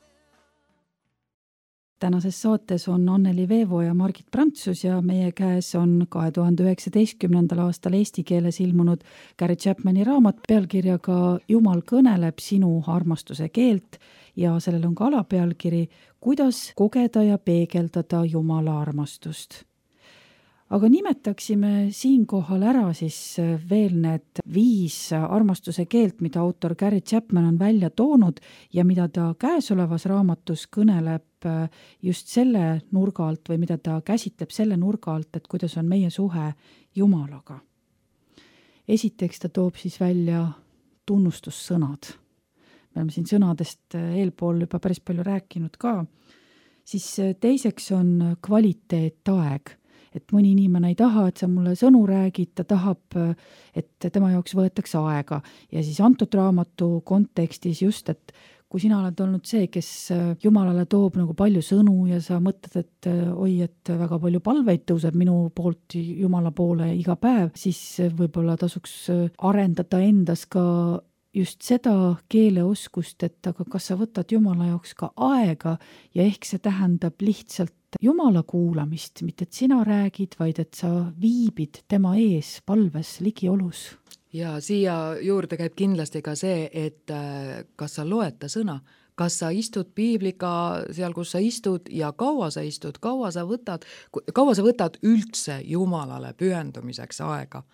peab. Tänases saates on Anneli Veevo ja Margit Prantsus ja meie käes on kahe tuhande üheksateistkümnendal aastal eesti keeles ilmunud Gary Chapmani raamat pealkirjaga Jumal kõneleb sinu armastuse keelt ja sellel on ka alapealkiri Kuidas kogeda ja peegeldada Jumala armastust. Aga nimetaksime siinkohal ära siis veel need viis armastuse keelt, mida autor Gary Chapman on välja toonud ja mida ta käesolevas raamatus kõneleb just selle nurga alt või mida ta käsitleb selle nurga alt, et kuidas on meie suhe Jumalaga. Esiteks ta toob siis välja tunnustussõnad. Me oleme siin sõnadest eelpool juba päris palju rääkinud ka. Siis teiseks on kvaliteetaeg. Et mõni inimene ei taha, et sa mulle sõnu räägid, ta tahab, et tema jaoks võetakse aega. Ja siis antud raamatu kontekstis just, et kui sina oled olnud see, kes Jumalale toob nagu palju sõnu ja sa mõtled, et oi, et väga palju palveid tõuseb minu poolt Jumala poole iga päev, siis võib-olla tasuks arendada endas ka just seda keeleoskust, et aga kas sa võtad Jumala jaoks ka aega ja ehk see tähendab lihtsalt Jumala kuulamist, mitte et sina räägid, vaid et sa viibid tema ees palves ligiolus. Ja siia juurde käib kindlasti ka see, et kas sa loed ta sõna, kas sa istud piibliga seal, kus sa istud ja kaua sa istud, kaua sa võtad, kaua sa võtad üldse Jumalale pühendumiseks aega.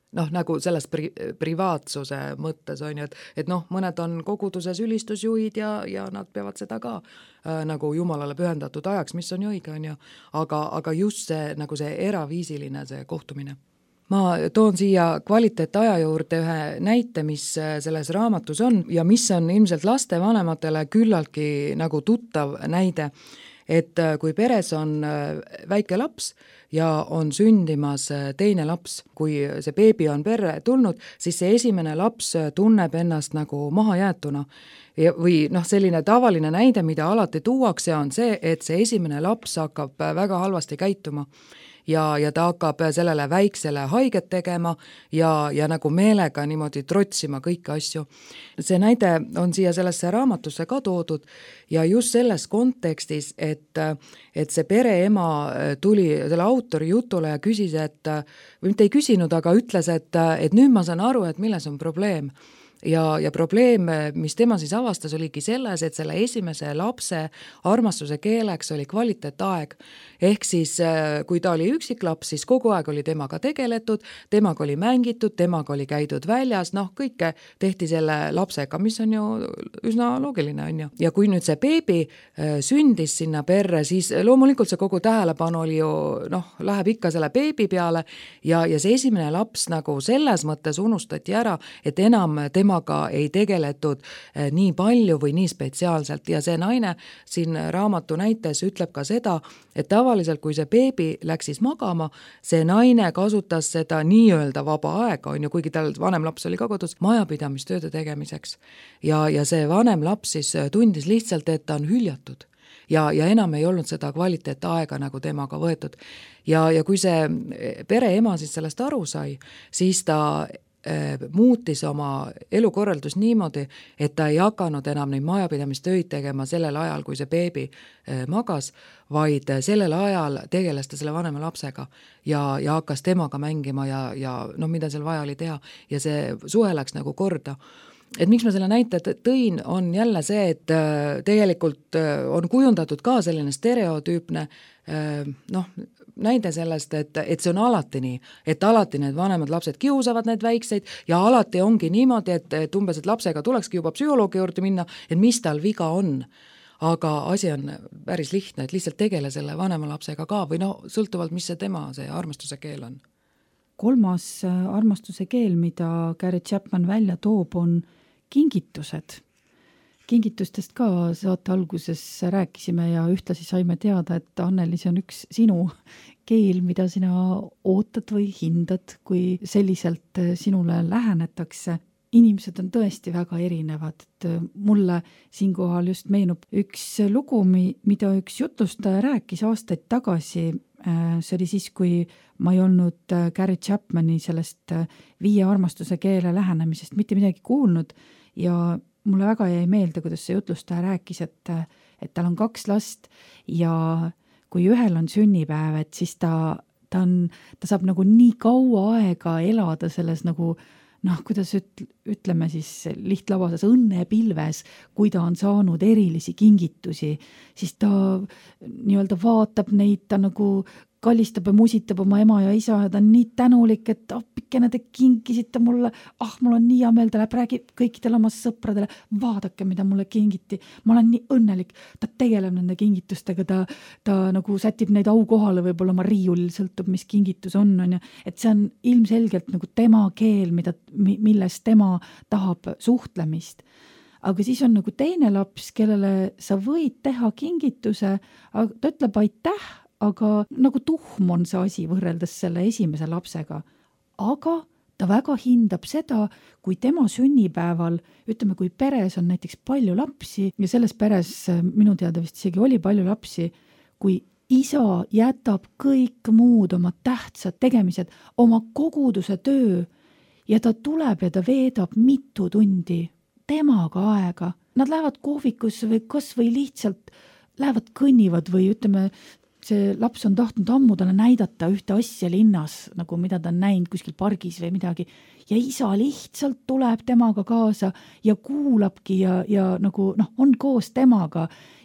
noh, nagu selles pri-, privaatsuse mõttes on ju, et, et noh, mõned on koguduses ülistusjuhid ja, ja nad peavad seda ka äh, nagu jumalale pühendatud ajaks, mis on ju õige, on ju, aga, aga just see, nagu see eraviisiline see kohtumine. Ma toon siia kvaliteetaja juurde ühe näite, mis selles raamatus on ja mis on ilmselt lastevanematele küllaltki nagu tuttav näide, et kui peres on väike laps ja on sündimas teine laps, kui see beebi on perre tulnud, siis see esimene laps tunneb ennast nagu mahajäetuna. Ja, või noh, selline tavaline näide, mida alati tuuakse, on see, et see esimene laps hakkab väga halvasti käituma. Ja, ja ta hakkab sellele väiksele haiget tegema ja, ja nagu meelega niimoodi trotsima kõiki asju. See näide on siia sellesse raamatusse ka toodud ja just selles kontekstis, et, et see pereema tuli selle autori jutule ja küsis, et, või mitte ei küsinud, aga ütles, et, et nüüd ma saan aru, et milles on probleem. Ja, ja probleem, mis tema siis avastas, oligi selles, et selle esimese lapse armastuse keeleks oli kvaliteetaeg. Ehk siis, kui ta oli üksik laps, siis kogu aeg oli temaga tegeletud, temaga oli mängitud, temaga oli käidud väljas, noh, kõike tehti selle lapsega, mis on ju üsna loogiline, on ju. Ja kui nüüd see beebi sündis sinna perre, siis loomulikult see kogu tähelepanu oli ju, noh, läheb ikka selle beebi peale ja, ja see esimene laps nagu selles mõttes unustati ära, et enam tema temaga ei tegeletud nii palju või nii spetsiaalselt ja see naine siin raamatu näites ütleb ka seda, et tavaliselt kui see beebi läks siis magama, see naine kasutas seda nii-öelda vaba aega, on ju, kuigi tal vanem laps oli ka kodus, majapidamistööde tegemiseks ja, ja see vanem laps siis tundis lihtsalt, et ta on hüljatud. Ja, ja enam ei olnud seda kvaliteetaega nagu temaga võetud. Ja, ja kui see pereema siis sellest aru sai, siis ta muutis oma elukorraldus niimoodi, et ta ei hakanud enam neid majapidamistöid tegema sellel ajal, kui see beebi magas, vaid sellel ajal tegeles ta selle vanema lapsega ja, ja hakkas temaga mängima ja, ja no, mida seal vaja oli teha ja see suhe läks nagu korda. Et miks ma selle näite tõin, on jälle see, et tegelikult on kujundatud ka selline stereotüüpne noh, näide sellest, et, et see on alati nii, et alati need vanemad lapsed kiusavad need väikseid ja alati ongi niimoodi, et, et umbes, et lapsega tulekski juba psühholoogi juurde minna, et mis tal viga on. Aga asi on päris lihtne, et lihtsalt tegele selle vanema lapsega ka või no sõltuvalt, mis see tema, see armastuse keel on. Kolmas armastuse keel, mida Gary Chapman välja toob, on kingitused. Kingitustest ka saate alguses rääkisime ja ühtlasi saime teada, et Anneli, see on üks sinu keel, mida sina ootad või hindad, kui selliselt sinule lähenetakse. Inimesed on tõesti väga erinevad, et mulle siinkohal just meenub üks lugu, mida üks jutlustaja rääkis aastaid tagasi. See oli siis, kui ma ei olnud Gary Chapmani sellest viie armastuse keele lähenemisest mitte midagi kuulnud ja mulle väga jäi meelde, kuidas see jutlustaja rääkis, et, et tal on kaks last ja kui ühel on sünnipäev, et siis ta, ta, on, ta saab nagu nii kaua aega elada selles nagu noh, kuidas üt, ütleme siis lihtlabases õnnepilves, kui ta on saanud erilisi kingitusi, siis ta nii-öelda vaatab neid, ta nagu kallistab ja musitab oma ema ja isa ja ta on nii tänulik, et appikene te kinkisite mulle, ah, mul on nii hea meel, ta läheb räägib kõikidele oma sõpradele, vaadake, mida mulle kingiti, ma olen nii õnnelik, ta tegeleb nende kingitustega, ta, ta nagu sätib neid au kohale, võib-olla oma riiulil sõltub, mis kingitus on, on ja, et see on ilmselgelt nagu tema keel, mida, milles tema tahab suhtlemist. Aga siis on nagu teine laps, kellele sa võid teha kingituse, aga ta ütleb aitäh, aga nagu tuhm on see asi võrreldes selle esimese lapsega. Aga ta väga hindab seda, kui tema sünnipäeval, ütleme, kui peres on näiteks palju lapsi ja selles peres minu teada vist isegi oli palju lapsi, kui isa jätab kõik muud oma tähtsad tegemised, oma koguduse töö ja ta tuleb ja ta veedab mitu tundi temaga aega. Nad lähevad kohvikusse või kas või lihtsalt lähevad kõnnivad või ütleme, see laps on tahtnud ammu talle näidata ühte asja linnas, nagu mida ta on näinud kuskil pargis või midagi. Ja isa lihtsalt tuleb temaga kaasa ja kuulabki ja, ja nagu noh, on koos temaga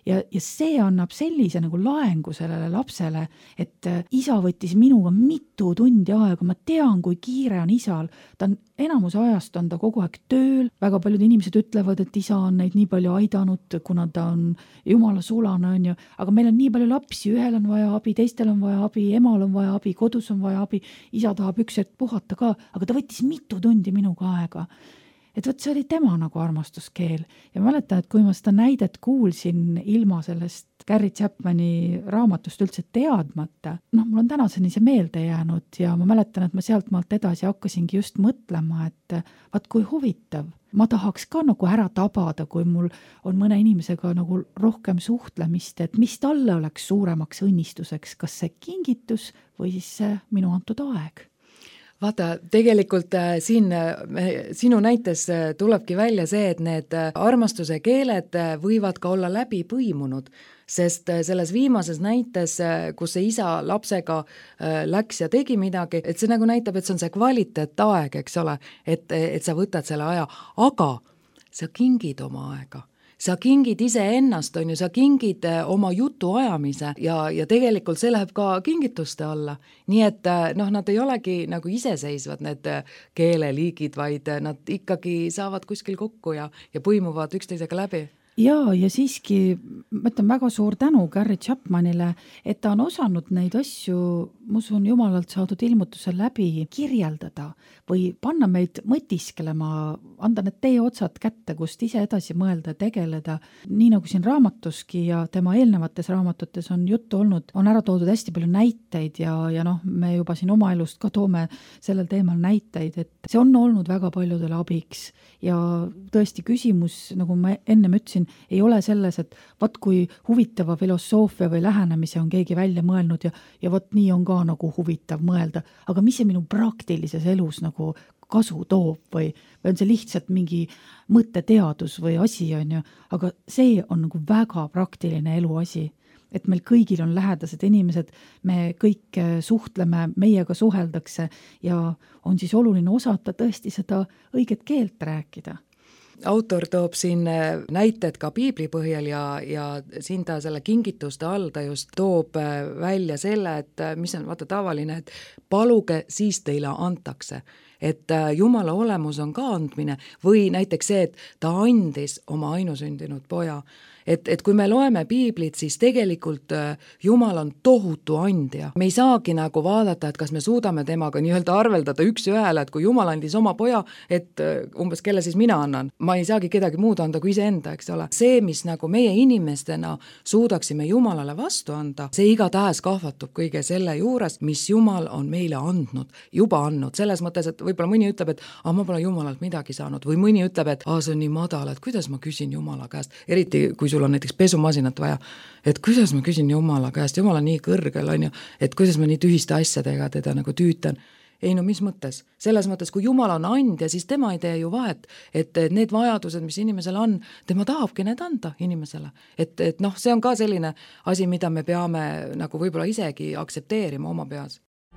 ja, ja see annab sellise nagu laengu sellele lapsele, et isa võttis minuga mitu tundi aega, ma tean, kui kiire on isal, ta on enamus ajast on ta kogu aeg tööl, väga paljud inimesed ütlevad, et isa on neid nii palju aidanud, kuna ta on jumala sulane, on ju, aga meil on nii palju lapsi, ühel on vaja abi, teistel on vaja abi, emal on vaja abi, kodus on vaja abi, isa tahab üks hetk puhata ka, aga ta võttis mitu tundi minuga aega. Et võt, see oli tema nagu armastuskeel ja ma mäletan, et kui ma seda näidet kuulsin ilma sellest Gary Chapmani raamatust üldse teadmata, noh, mul on tänaseni see meelde jäänud ja ma mäletan, et ma sealt maalt edasi hakkasingi just mõtlema, et vaat kui huvitav, ma tahaks ka nagu ära tabada, kui mul on mõne inimesega nagu rohkem suhtlemist, et mis talle oleks suuremaks õnnistuseks, kas see kingitus või siis see minu antud aeg. Vaata, tegelikult äh, siin äh, sinu näites äh, tulebki välja see, et need äh, armastuse keeled äh, võivad ka olla läbi põimunud, sest äh, selles viimases näites, äh, kus see isa lapsega äh, läks ja tegi midagi, et see nagu näitab, et see on see kvaliteetaeg, eks ole, et, et sa võtad selle aja, aga sa kingid oma aega. Sa kingid ise ennast, on ju, sa kingid oma jutu ajamise ja, ja tegelikult see läheb ka kingituste alla. Nii et noh, nad ei olegi nagu iseseisvad need keeleliigid, vaid nad ikkagi saavad kuskil kokku ja, ja põimuvad üksteisega läbi. Ja, ja siiski ma ütlen väga suur tänu Gary Chapmanile, et ta on osanud neid asju, ma usun, jumalalt saadud ilmutusel läbi kirjeldada või panna meid mõtiskelema, anda need teie otsad kätte, kust ise edasi mõelda, tegeleda. Nii nagu siin raamatuski ja tema eelnevates raamatutes on juttu olnud, on ära toodud hästi palju näiteid ja, ja noh, me juba siin oma elust ka toome sellel teemal näiteid, et see on olnud väga paljudele abiks ja tõesti küsimus, nagu ma ennem ütlesin, ei ole selles, et vaat kui huvitava filosoofia või lähenemise on keegi välja mõelnud ja, ja vaat nii on ka nagu huvitav mõelda, aga mis see minu praktilises elus nagu kasu toob või, või on see lihtsalt mingi mõtteteadus või asi on ju, aga see on nagu väga praktiline eluasi, et meil kõigil on lähedased inimesed, me kõik suhtleme, meiega suheldakse ja on siis oluline osata tõesti seda õiget keelt rääkida. Autor toob siin näited ka piibli põhjal ja, ja siin ta selle kingituste all ta just toob välja selle, et mis on vaata tavaline, et paluge, siis teile antakse. Et Jumala olemus on ka andmine või näiteks see, et ta andis oma ainusündinud poja. Et, et kui me loeme piiblit, siis tegelikult Jumal on tohutu andja. Me ei saagi nagu vaadata, et kas me suudame temaga nii-öelda arveldada üks ühele, et kui Jumal andis oma poja, et umbes kelle siis mina annan. Ma ei saagi kedagi muud anda kui iseenda, eks ole. See, mis nagu meie inimestena suudaksime Jumalale vastu anda, see igatähes kahvatub kõige selle juures, mis Jumal on meile andnud, juba andnud. Selles mõttes, et võib-olla mõni ütleb, et ah, ma pole Jumalalt midagi saanud või mõni ütleb, et ah, see on nii madal, et kuidas ma küsin Jumala käest, eriti kui sul on näiteks pesumasinat vaja, et kuidas ma küsin Jumala käest, Jumal on nii kõrgel, on ju, et kuidas ma nii tühiste asjadega teda nagu tüütan. Ei no mis mõttes? Selles mõttes, kui Jumal on andja, siis tema ei tee ju vahet, et need vajadused, mis inimesel on, tema tahabki need anda inimesele. Et, et noh, see on ka selline asi, mida me peame nagu võib-olla isegi aksepteerima oma peas.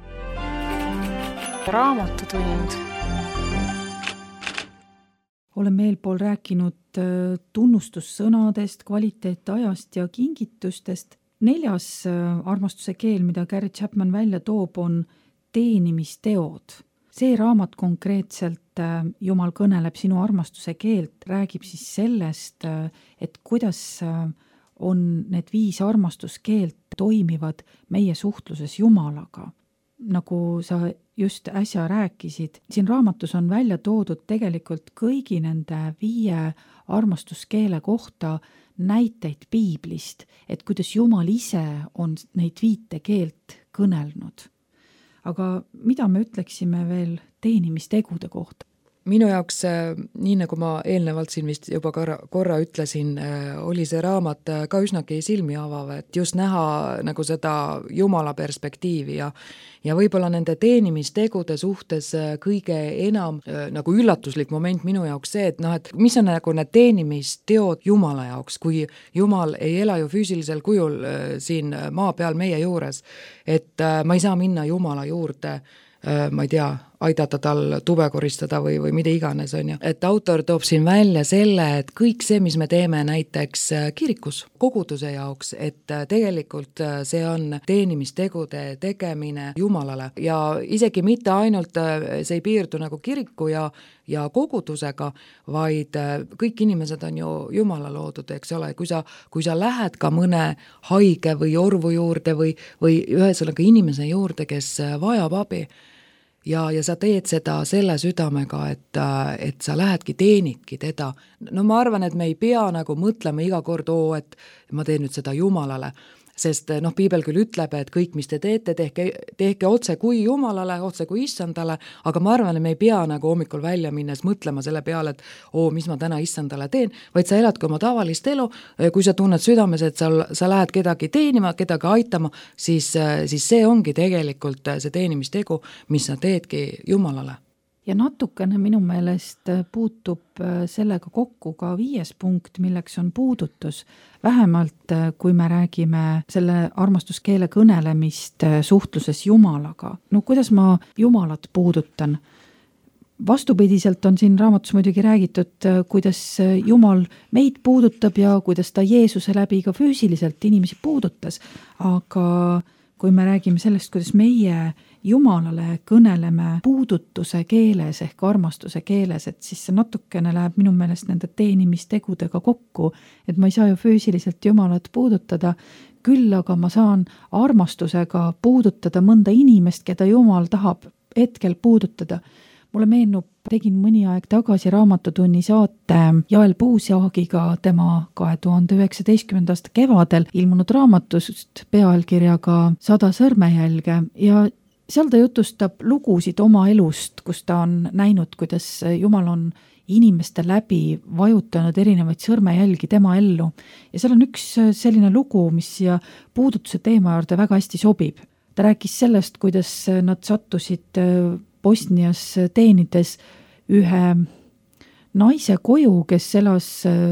Raamatutund. Oleme eelpool rääkinud tunnustussõnadest, kvaliteetajast ja kingitustest. Neljas armastuse keel, mida Gary Chapman välja toob, on teenimisteod. See raamat konkreetselt Jumal kõneleb sinu armastuse keelt, räägib siis sellest, et kuidas on need viis armastuskeelt toimivad meie suhtluses Jumalaga. Nagu sa just äsja rääkisid, siin raamatus on välja toodud tegelikult kõigi nende viie armastuskeele kohta näiteid piiblist, et kuidas Jumal ise on neid viite keelt kõnelnud. Aga mida me ütleksime veel teenimistegude kohta? Minu jaoks, nii nagu ma eelnevalt siin vist juba korra, korra ütlesin, oli see raamat ka üsnagi silmi avav, et just näha nagu seda Jumala perspektiivi ja, ja võib-olla nende teenimistegude suhtes kõige enam nagu üllatuslik moment minu jaoks see, et noh, et mis on nagu need teenimisteod Jumala jaoks, kui Jumal ei ela ju füüsilisel kujul siin maa peal meie juures, et ma ei saa minna Jumala juurde, ma ei tea, aidata tal tube koristada või, või mida iganes, on ju. Et autor toob siin välja selle, et kõik see, mis me teeme näiteks kirikus, koguduse jaoks, et tegelikult see on teenimistegude tegemine Jumalale ja isegi mitte ainult see ei piirdu nagu kiriku ja ja kogudusega, vaid kõik inimesed on ju Jumala loodud, eks ole, kui sa, kui sa lähed ka mõne haige või orvu juurde või, või ühesõnaga inimese juurde, kes vajab abi ja, ja sa teed seda selle südamega, et, et sa lähedki teenidki teda. No ma arvan, et me ei pea nagu mõtlema iga kord, oo, et ma teen nüüd seda Jumalale, sest noh, piibel küll ütleb, et kõik, mis te teete, tehke, tehke otse kui Jumalale, otse kui issandale, aga ma arvan, et me ei pea nagu hommikul välja minnes mõtlema selle peale, et oo, mis ma täna issandale teen, vaid sa eladki oma tavalist elu, kui sa tunned südames, et sa, sa lähed kedagi teenima, kedagi aitama, siis, siis see ongi tegelikult see teenimistegu, mis sa teedki Jumalale. Ja natukene minu meelest puutub sellega kokku ka viies punkt, milleks on puudutus. Vähemalt kui me räägime selle armastuskeele kõnelemist suhtluses Jumalaga. No kuidas ma Jumalat puudutan? Vastupidiselt on siin raamatus muidugi räägitud, kuidas Jumal meid puudutab ja kuidas ta Jeesuse läbi ka füüsiliselt inimesi puudutas. Aga kui me räägime sellest, kuidas meie Jumalale kõneleme puudutuse keeles ehk armastuse keeles, et siis see natukene läheb minu meelest nende teenimistegudega kokku, et ma ei saa ju füüsiliselt Jumalat puudutada, küll aga ma saan armastusega puudutada mõnda inimest, keda Jumal tahab hetkel puudutada. Mulle meenub, tegin mõni aeg tagasi Raamatutunni saate Jael Puusjaagiga tema kahe tuhande üheksateistkümnenda aasta kevadel ilmunud raamatust pealkirjaga Sada sõrmejälge ja seal ta jutustab lugusid oma elust, kus ta on näinud, kuidas Jumal on inimeste läbi vajutanud erinevaid sõrmejälgi tema ellu. Ja seal on üks selline lugu, mis siia puudutuse teema juurde väga hästi sobib. Ta rääkis sellest, kuidas nad sattusid Bosnias teenides ühe naise koju, kes elas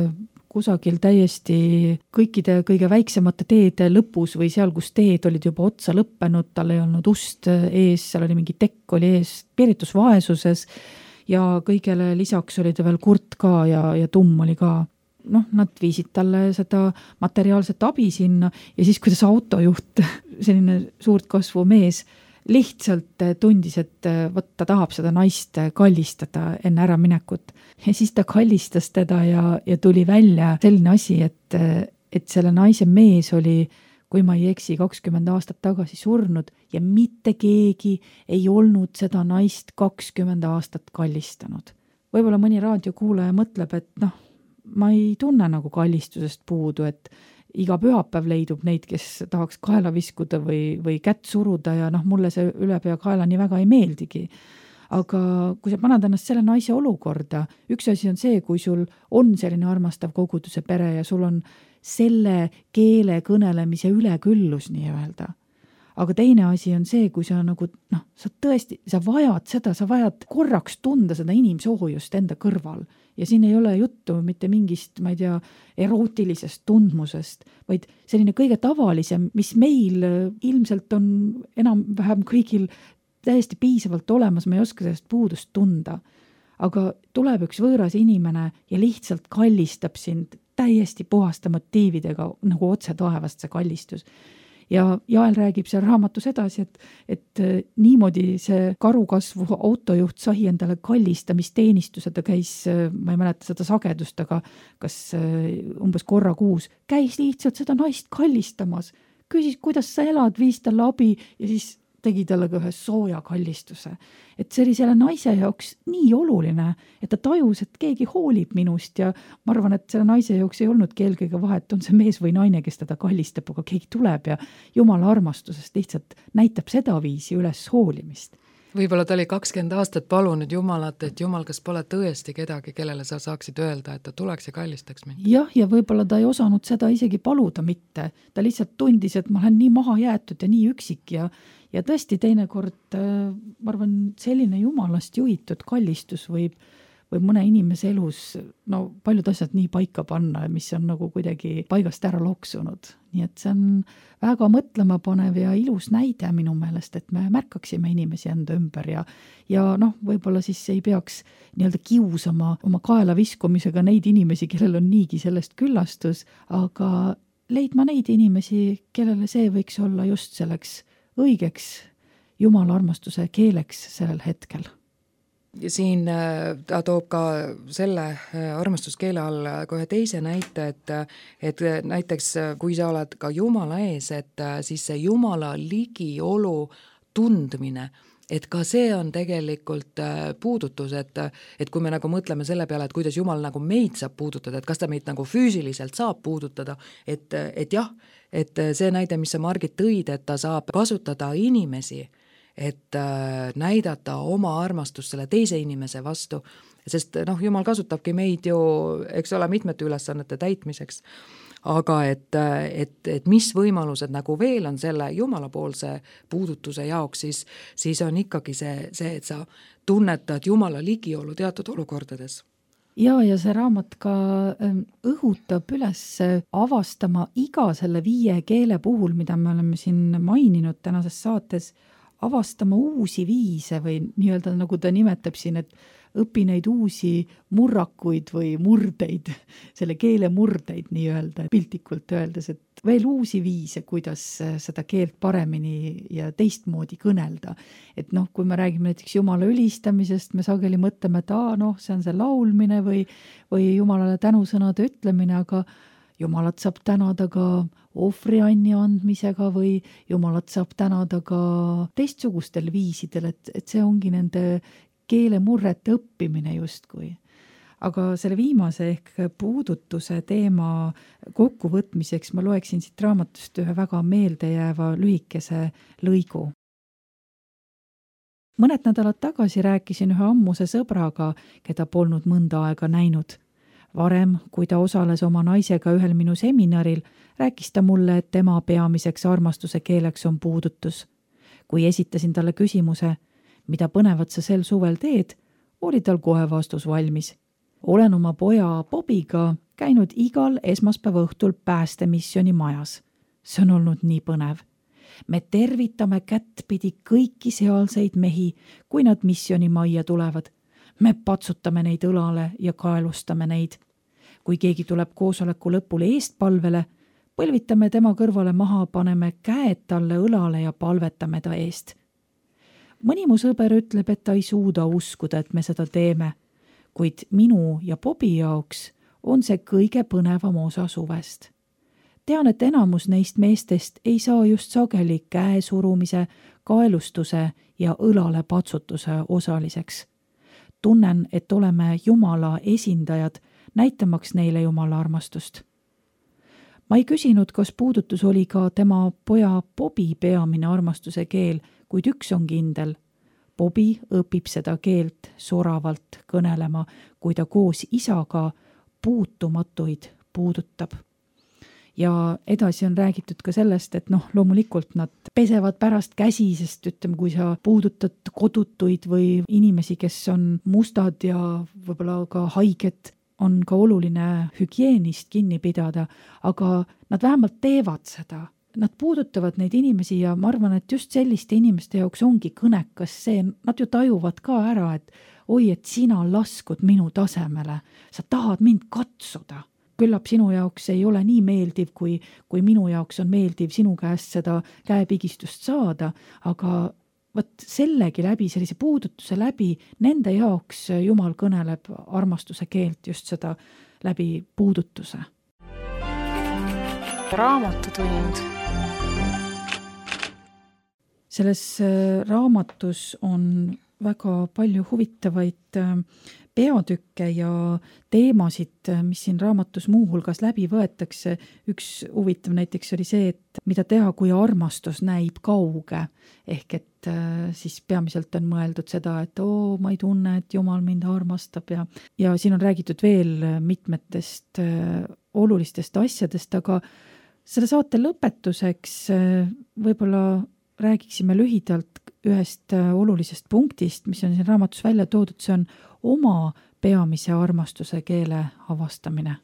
kusagil täiesti kõikide kõige väiksemate teede lõpus või seal, kus teed olid juba otsa lõppenud, tal ei olnud ust ees, seal oli mingi tekk oli ees, piiritus vaesuses ja kõigele lisaks oli ta veel kurt ka ja, ja tumm oli ka. Noh, nad viisid talle seda materiaalset abi sinna ja siis, kuidas autojuht, selline suurt kasvu mees, lihtsalt tundis, et võt, ta tahab seda naist kallistada enne ära minekut. Ja siis ta kallistas teda ja, ja tuli välja selline asi, et, et selle naise mees oli, kui ma ei eksi, kakskümmend aastat tagasi surnud ja mitte keegi ei olnud seda naist kakskümmend aastat kallistanud. Võib-olla mõni raadiokuulaja mõtleb, et noh, ma ei tunne nagu kallistusest puudu, et iga pühapäev leidub neid, kes tahaks kaela viskuda või, või kätt suruda ja noh, mulle see üle pea kaela nii väga ei meeldigi. Aga kui sa paned ennast selle naise olukorda, üks asi on see, kui sul on selline armastav koguduse pere ja sul on selle keele kõnelemise üleküllus nii öelda. Aga teine asi on see, kui sa nagu, noh, sa tõesti, sa vajad seda, sa vajad korraks tunda seda inimsoojust enda kõrval. Ja siin ei ole juttu mitte mingist, ma ei tea, erootilisest tundmusest, vaid selline kõige tavalisem, mis meil ilmselt on enam-vähem kõigil täiesti piisavalt olemas, me ei oska sellest puudust tunda. Aga tuleb üks võõras inimene ja lihtsalt kallistab sind täiesti puhaste motiividega, nagu otse taevast see kallistus. Ja Jael räägib seal raamatus edasi, et, et niimoodi see karukasvu autojuht sai endale kallistamisteenistuse, ta käis, ma ei mäleta seda sagedust, aga kas umbes korra kuus, käis lihtsalt seda naist kallistamas, küsis, kuidas sa elad, viis talle abi ja siis tegi talle ka ühe sooja kallistuse. Et see oli selle naise jaoks nii oluline, et ta tajus, et keegi hoolib minust ja ma arvan, et selle naise jaoks ei olnudki eelkõige vahet, on see mees või naine, kes teda kallistab, aga keegi tuleb ja Jumala armastusest lihtsalt näitab seda viisi üles hoolimist. Võib-olla ta oli kakskümmend aastat palunud Jumalat, et Jumal, kas pole tõesti kedagi, kellele sa saaksid öelda, et ta tuleks ja kallistaks mind? Jah, ja võib-olla ta ei osanud seda isegi paluda mitte. Ta lihtsalt tundis, et ma olen nii maha jäetud ja nii üksik ja, ja tõesti teinekord, ma arvan, selline Jumalast juhitud kallistus võib, võib mõne inimese elus no paljud asjad nii paika panna, mis on nagu kuidagi paigast ära loksunud. Nii et see on väga mõtlema panev ja ilus näide minu meelest, et me märkaksime inimesi enda ümber ja, ja noh, võib-olla siis ei peaks nii-öelda kiusama oma kaela viskumisega neid inimesi, kellel on niigi sellest küllastus, aga leidma neid inimesi, kellele see võiks olla just selleks õigeks Jumala armastuse keeleks sellel hetkel. Ja siin ta toob ka selle armastuskeele all kohe teise näite, et, et näiteks kui sa oled ka Jumala ees, et siis see Jumala ligiolu tundmine, et ka see on tegelikult puudutus, et, et kui me nagu mõtleme selle peale, et kuidas Jumal nagu meid saab puudutada, et kas ta meid nagu füüsiliselt saab puudutada, et, et jah, et see näide, mis sa Margit tõid, et ta saab kasutada inimesi, et näidata oma armastust selle teise inimese vastu, sest noh, Jumal kasutabki meid ju, eks ole, mitmete ülesannete täitmiseks, aga et, et, et mis võimalused nagu veel on selle Jumalapoolse puudutuse jaoks, siis, siis on ikkagi see, see, et sa tunnetad Jumala ligiolu teatud olukordades. Ja, ja see raamat ka õhutab üles avastama iga selle viie keele puhul, mida me oleme siin maininud tänases saates, avastama uusi viise või nii-öelda nagu ta nimetab siin, et õpi neid uusi murrakuid või murdeid, selle keele murdeid nii-öelda, piltlikult öeldes, et veel uusi viise, kuidas seda keelt paremini ja teistmoodi kõnelda. Et noh, kui me räägime näiteks Jumala ülistamisest, me sageli mõtleme, et aa, noh, see on see laulmine või, või Jumalale tänusõnade ütlemine, aga Jumalat saab tänada ka ohvrianni andmisega või Jumalat saab tänada ka teistsugustel viisidel, et, et see ongi nende keelemurrete õppimine justkui. Aga selle viimase ehk puudutuse teema kokkuvõtmiseks ma loeksin siit raamatust ühe väga meeldejääva lühikese lõigu. Mõned nädalad tagasi rääkisin ühe ammuse sõbraga, keda polnud mõnda aega näinud. Varem, kui ta osales oma naisega ühel minu seminaril, rääkis ta mulle, et tema peamiseks armastuse keeleks on puudutus. Kui esitasin talle küsimuse, mida põnevat sa sel suvel teed, oli tal kohe vastus valmis. Olen oma poja Bobiga käinud igal esmaspäeva õhtul päästemisjoni majas. See on olnud nii põnev. Me tervitame kättpidi kõiki sealseid mehi, kui nad misjoni majja tulevad. Me patsutame neid õlale ja kaelustame neid. Kui keegi tuleb koosoleku lõpule eestpalvele, põlvitame tema kõrvale maha, paneme käed talle õlale ja palvetame ta eest. Mõni mu sõber ütleb, et ta ei suuda uskuda, et me seda teeme, kuid minu ja Bobi jaoks on see kõige põnevam osa suvest. Tean, et enamus neist meestest ei saa just sageli käesurumise, kaelustuse ja õlale patsutuse osaliseks. Tunnen, et oleme Jumala esindajad, näitamaks neile Jumala armastust. Ma ei küsinud, kas puudutus oli ka tema poja Bobi peamine armastuse keel, kuid üks on kindel. Bobi õpib seda keelt soravalt kõnelema, kui ta koos isaga puutumatuid puudutab. Ja edasi on räägitud ka sellest, et noh, loomulikult nad pesevad pärast käsi, sest ütleme, kui sa puudutad kodutuid või inimesi, kes on mustad ja võib-olla ka haiged, on ka oluline hügieenist kinni pidada, aga nad vähemalt teevad seda. Nad puudutavad neid inimesi ja ma arvan, et just selliste inimeste jaoks ongi kõnekas see, nad ju tajuvad ka ära, et oi, et sina laskud minu tasemele, sa tahad mind katsuda. Küllap sinu jaoks ei ole nii meeldiv, kui, kui minu jaoks on meeldiv sinu käest seda käepigistust saada, aga võt sellegi läbi, sellise puudutuse läbi, nende jaoks Jumal kõneleb armastuse keelt just seda läbi puudutuse. Raamatutund. Selles raamatus on väga palju huvitavaid peatükke ja teemasid, mis siin raamatus muuhulgas läbi võetakse. Üks huvitav näiteks oli see, et mida teha, kui armastus näib kauge. Ehk et siis peamiselt on mõeldud seda, et oo, ma ei tunne, et Jumal mind armastab. Ja, ja siin on räägitud veel mitmetest olulistest asjadest, aga selle saate lõpetuseks võib-olla räägiksime lühidalt ühest olulisest punktist, mis on siin raamatus välja toodud, see on oma peamise armastuse keele avastamine?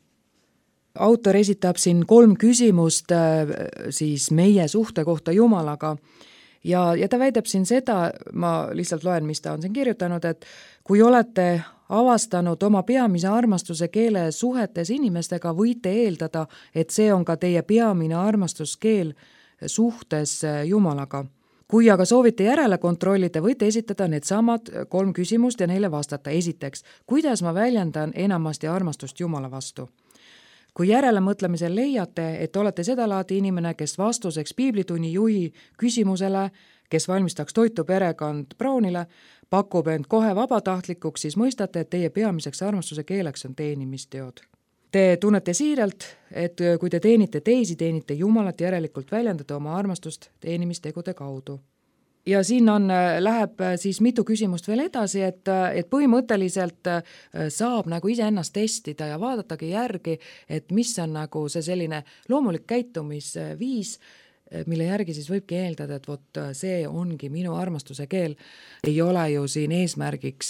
Autor esitab siin kolm küsimust siis meie suhte kohta Jumalaga ja, ja ta väidab siin seda, ma lihtsalt loen, mis ta on siin kirjutanud, et kui olete avastanud oma peamise armastuse keele suhetes inimestega, võite eeldada, et see on ka teie peamine armastuskeel suhtes Jumalaga. Kui aga soovite järele kontrollida, võite esitada need samad kolm küsimust ja neile vastata. Esiteks, kuidas ma väljendan enamasti armastust Jumala vastu? Kui järele mõtlemisel leiate, et olete seda laadi inimene, kes vastuseks piiblitunni juhi küsimusele, kes valmistaks toitu perekond Brownile, pakub end kohe vabatahtlikuks, siis mõistate, et teie peamiseks armastuse keeleks on teenimisteod. Te tunnete siiralt, et kui te teenite teisi, teenite Jumalat, järelikult väljendate oma armastust teenimistegude kaudu. Ja siin on, läheb siis mitu küsimust veel edasi, et, et põhimõtteliselt saab nagu ise ennast testida ja vaadatagi järgi, et mis on nagu see selline loomulik käitumisviis, mille järgi siis võibki eeldada, et vot see ongi minu armastuse keel. Ei ole ju siin eesmärgiks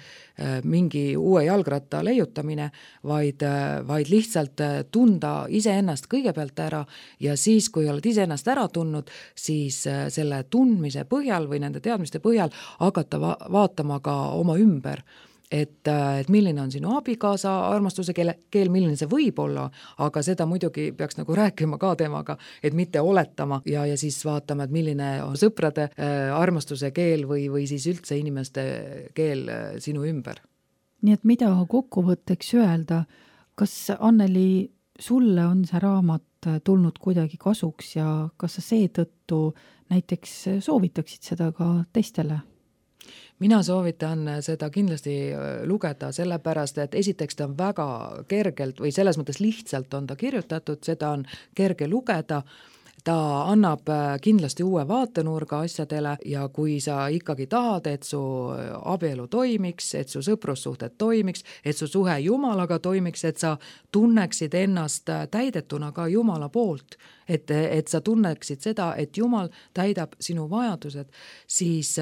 mingi uue jalgratta leiutamine, vaid, vaid lihtsalt tunda iseennast kõigepealt ära ja siis, kui oled iseennast ära tundnud, siis selle tundmise põhjal või nende teadmiste põhjal hakata va- vaatama ka oma ümber. Et, et milline on sinu abikaasa armastuse keel, keel, milline see võib olla, aga seda muidugi peaks nagu rääkima ka temaga, et mitte oletama ja, ja siis vaatama, et milline on sõprade armastuse keel või, või siis üldse inimeste keel sinu ümber. Nii et mida kokkuvõtteks öelda, kas Anneli, sulle on see raamat tulnud kuidagi kasuks ja kas sa seetõttu näiteks soovitaksid seda ka teistele? Mina soovitan seda kindlasti lugeda, sellepärast, et esiteks ta on väga kergelt või selles mõttes lihtsalt on ta kirjutatud, seda on kerge lugeda, ta annab kindlasti uue vaatenurga asjadele ja kui sa ikkagi tahad, et su abielu toimiks, et su sõprussuhted toimiks, et su suhe Jumalaga toimiks, et sa tunneksid ennast täidetuna ka Jumala poolt, et, et sa tunneksid seda, et Jumal täidab sinu vajadused, siis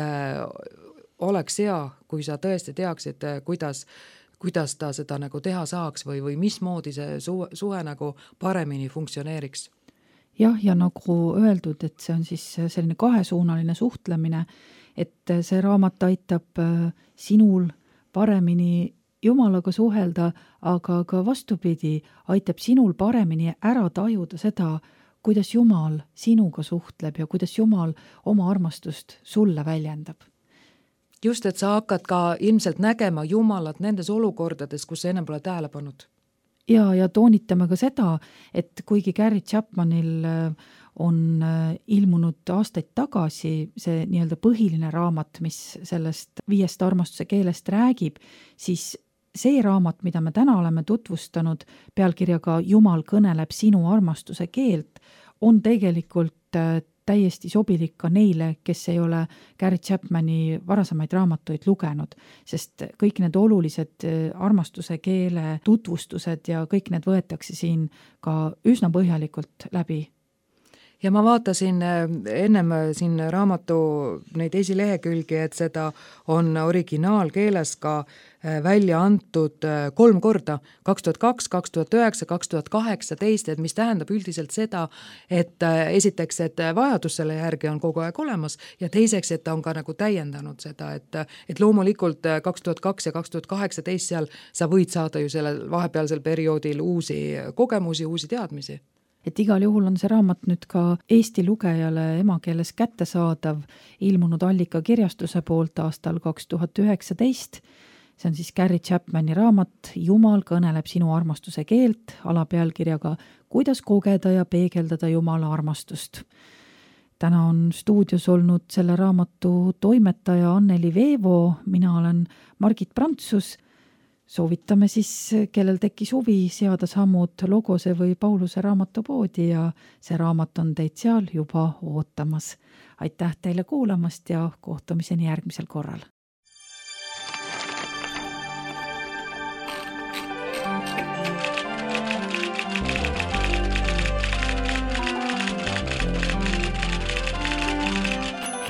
oleks hea, kui sa tõesti teaksid, kuidas, kuidas ta seda nagu teha saaks või, või mismoodi see suhe, suhe nagu paremini funktsioneeriks. Jah, ja nagu öeldud, et see on siis selline kahesuunaline suhtlemine, et see raamat aitab sinul paremini Jumalaga suhelda, aga ka vastupidi, aitab sinul paremini ära tajuda seda, kuidas Jumal sinuga suhtleb ja kuidas Jumal oma armastust sulle väljendab. Just, et sa hakkad ka ilmselt nägema Jumalat nendes olukordades, kus sa ennem pole tähele pannud. Ja, ja toonitame ka seda, et kuigi Gary Chapmanil on ilmunud aastaid tagasi see nii-öelda põhiline raamat, mis sellest viiest armastuse keelest räägib, siis see raamat, mida me täna oleme tutvustanud pealkirjaga Jumal kõneleb sinu armastuse keelt, on tegelikult täiesti sobilik ka neile, kes ei ole Gary Chapmani varasemaid raamatuid lugenud, sest kõik need olulised armastuse keele tutvustused ja kõik need võetakse siin ka üsna põhjalikult läbi. Ja ma vaatasin ennem siin raamatu neid esilehekülgi, et seda on originaalkeeles ka välja antud kolm korda, kaks tuhat kaks, kaks tuhat üheksa, kaks tuhat kaheksateist, et mis tähendab üldiselt seda, et esiteks, et vajadus selle järgi on kogu aeg olemas ja teiseks, et ta on ka nagu täiendanud seda, et, et loomulikult kaks tuhat kaks ja kaks tuhat kaheksateist seal sa võid saada ju sellel vahepealsel perioodil uusi kogemusi, uusi teadmisi. Et igal juhul on see raamat nüüd ka Eesti lugejale emakeeles kättesaadav ilmunud Allika kirjastuse poolt aastal kaks tuhat üheksateist. See on siis Gary Chapmani raamat Jumal kõneleb sinu armastuse keelt alapealkirjaga Kuidas kogeda ja peegeldada Jumala armastust. Täna on stuudios olnud selle raamatu toimetaja Anneli Veevo, mina olen Margit Prantsus. Soovitame siis, kellel tekkis huvi seada sammud Logose või Pauluse raamatupoodi ja see raamat on teid seal juba ootamas. Aitäh teile kuulamast ja kohtumiseni järgmisel korral.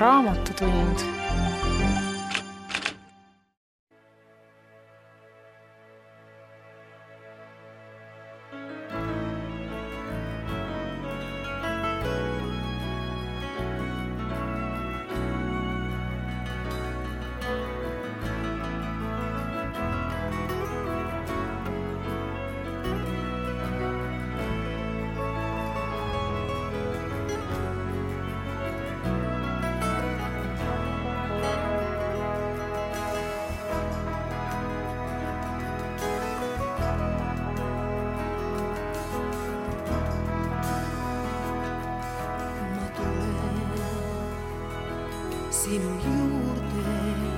Raamatutund. sinu juurde,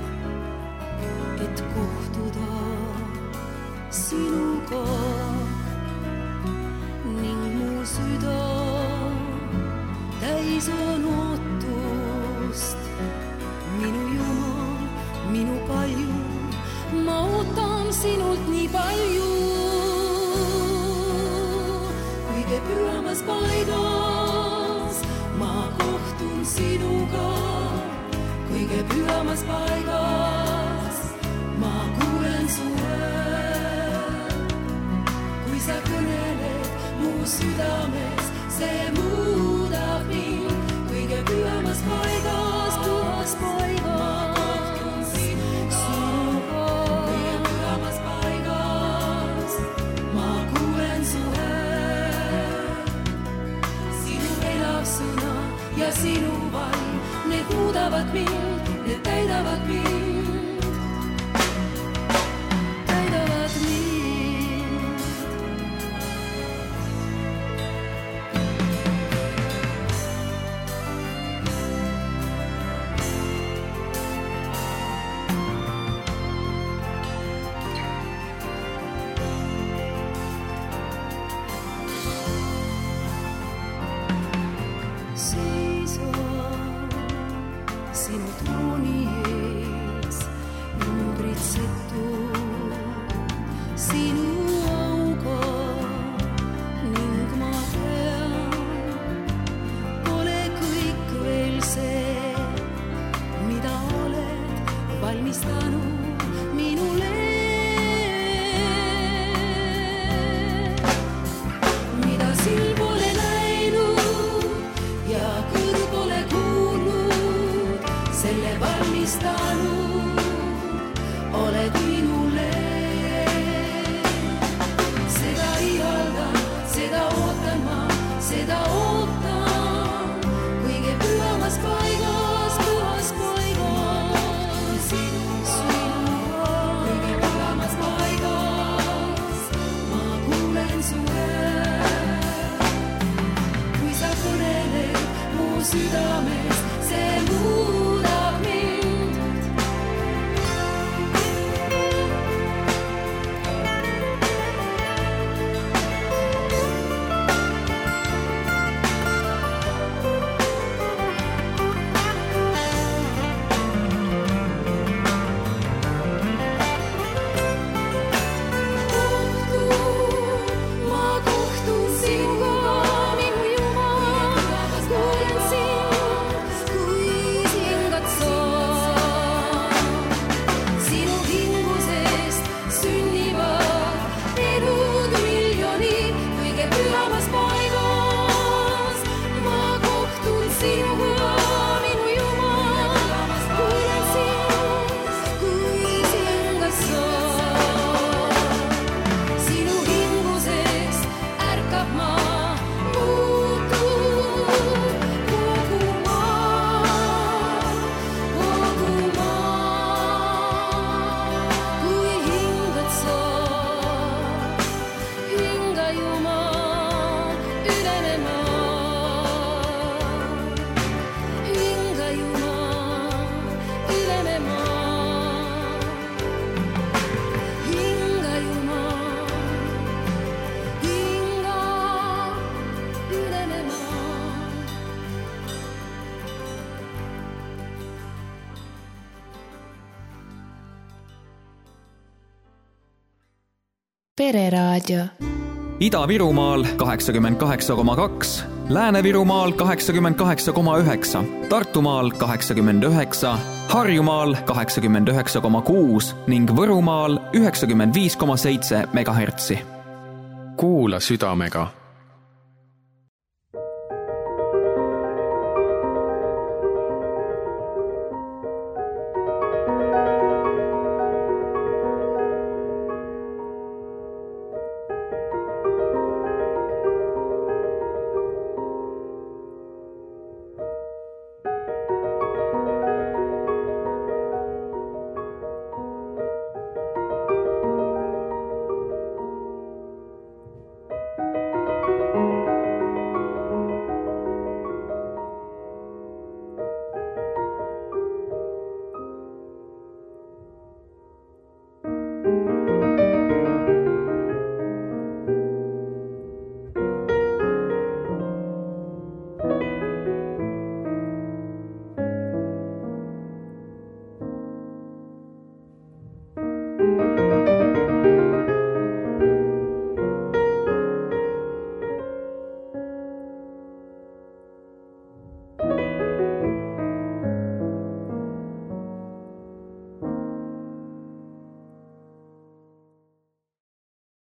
et kohtuda sinuga ning mu süda täis on ootust. Minu Jumal, minu kalju, ma ootan sinult nii palju. Kõige pühamas paigas ma kohtun sinuga. Kõige pühamas paigas ma kuulen su häält. Kui sa kõneled mu südames, see muudab mind. Kõige pühamas paigas, pühas paigas sinuga. Kõige pühamas paigas ma kuulen su häält. Sinu elav sõna ja sinu vaim, need muudavad mind, need täidavad mind, täidavad mind. Sinu trooni ees ümbritsetud sinu auga ning ma tean, pole kõik veel see, mida oled valmistanud minule. Mida silm pole näinud ja kõrv pole kuulnud, selle valmistanud oled minule. Seda ihaldan, seda ootan ma, seda ootan. Kõige pühamas paigas, pühas paigas sinuga. Kõige pühamas paigas ma kuulen su häält. Kui sa kõneled mu südames, see muudab mind. Kohtun, ma kohtun sinuga, minu Jumal, kuulen sind, kui hingad sa. Sinu hingusest sünnivad elud miljonid. Kõige pühamas paigas ma kohtun sinuga, minu Jumal, kuulen sind, kui hingad sa. Sinu hingusest ärkab ma, muutub kogu maa, kogu maa. Kui hingad sa, hinga Jumal, ülene maa. Hinga Jumal, ülene maa. Hinga Jumal, hinga ülene maa. Pereraadio. Ida-Virumaal kaheksakümmend kaheksa koma kaks, Lääne-Virumaal kaheksakümmend kaheksa koma üheksa, Tartumaal kaheksakümmend üheksa, Harjumaal kaheksakümmend üheksa koma kuus ning Võrumaal üheksakümmend viis koma seitse megahertsi. Kuula südamega. thank you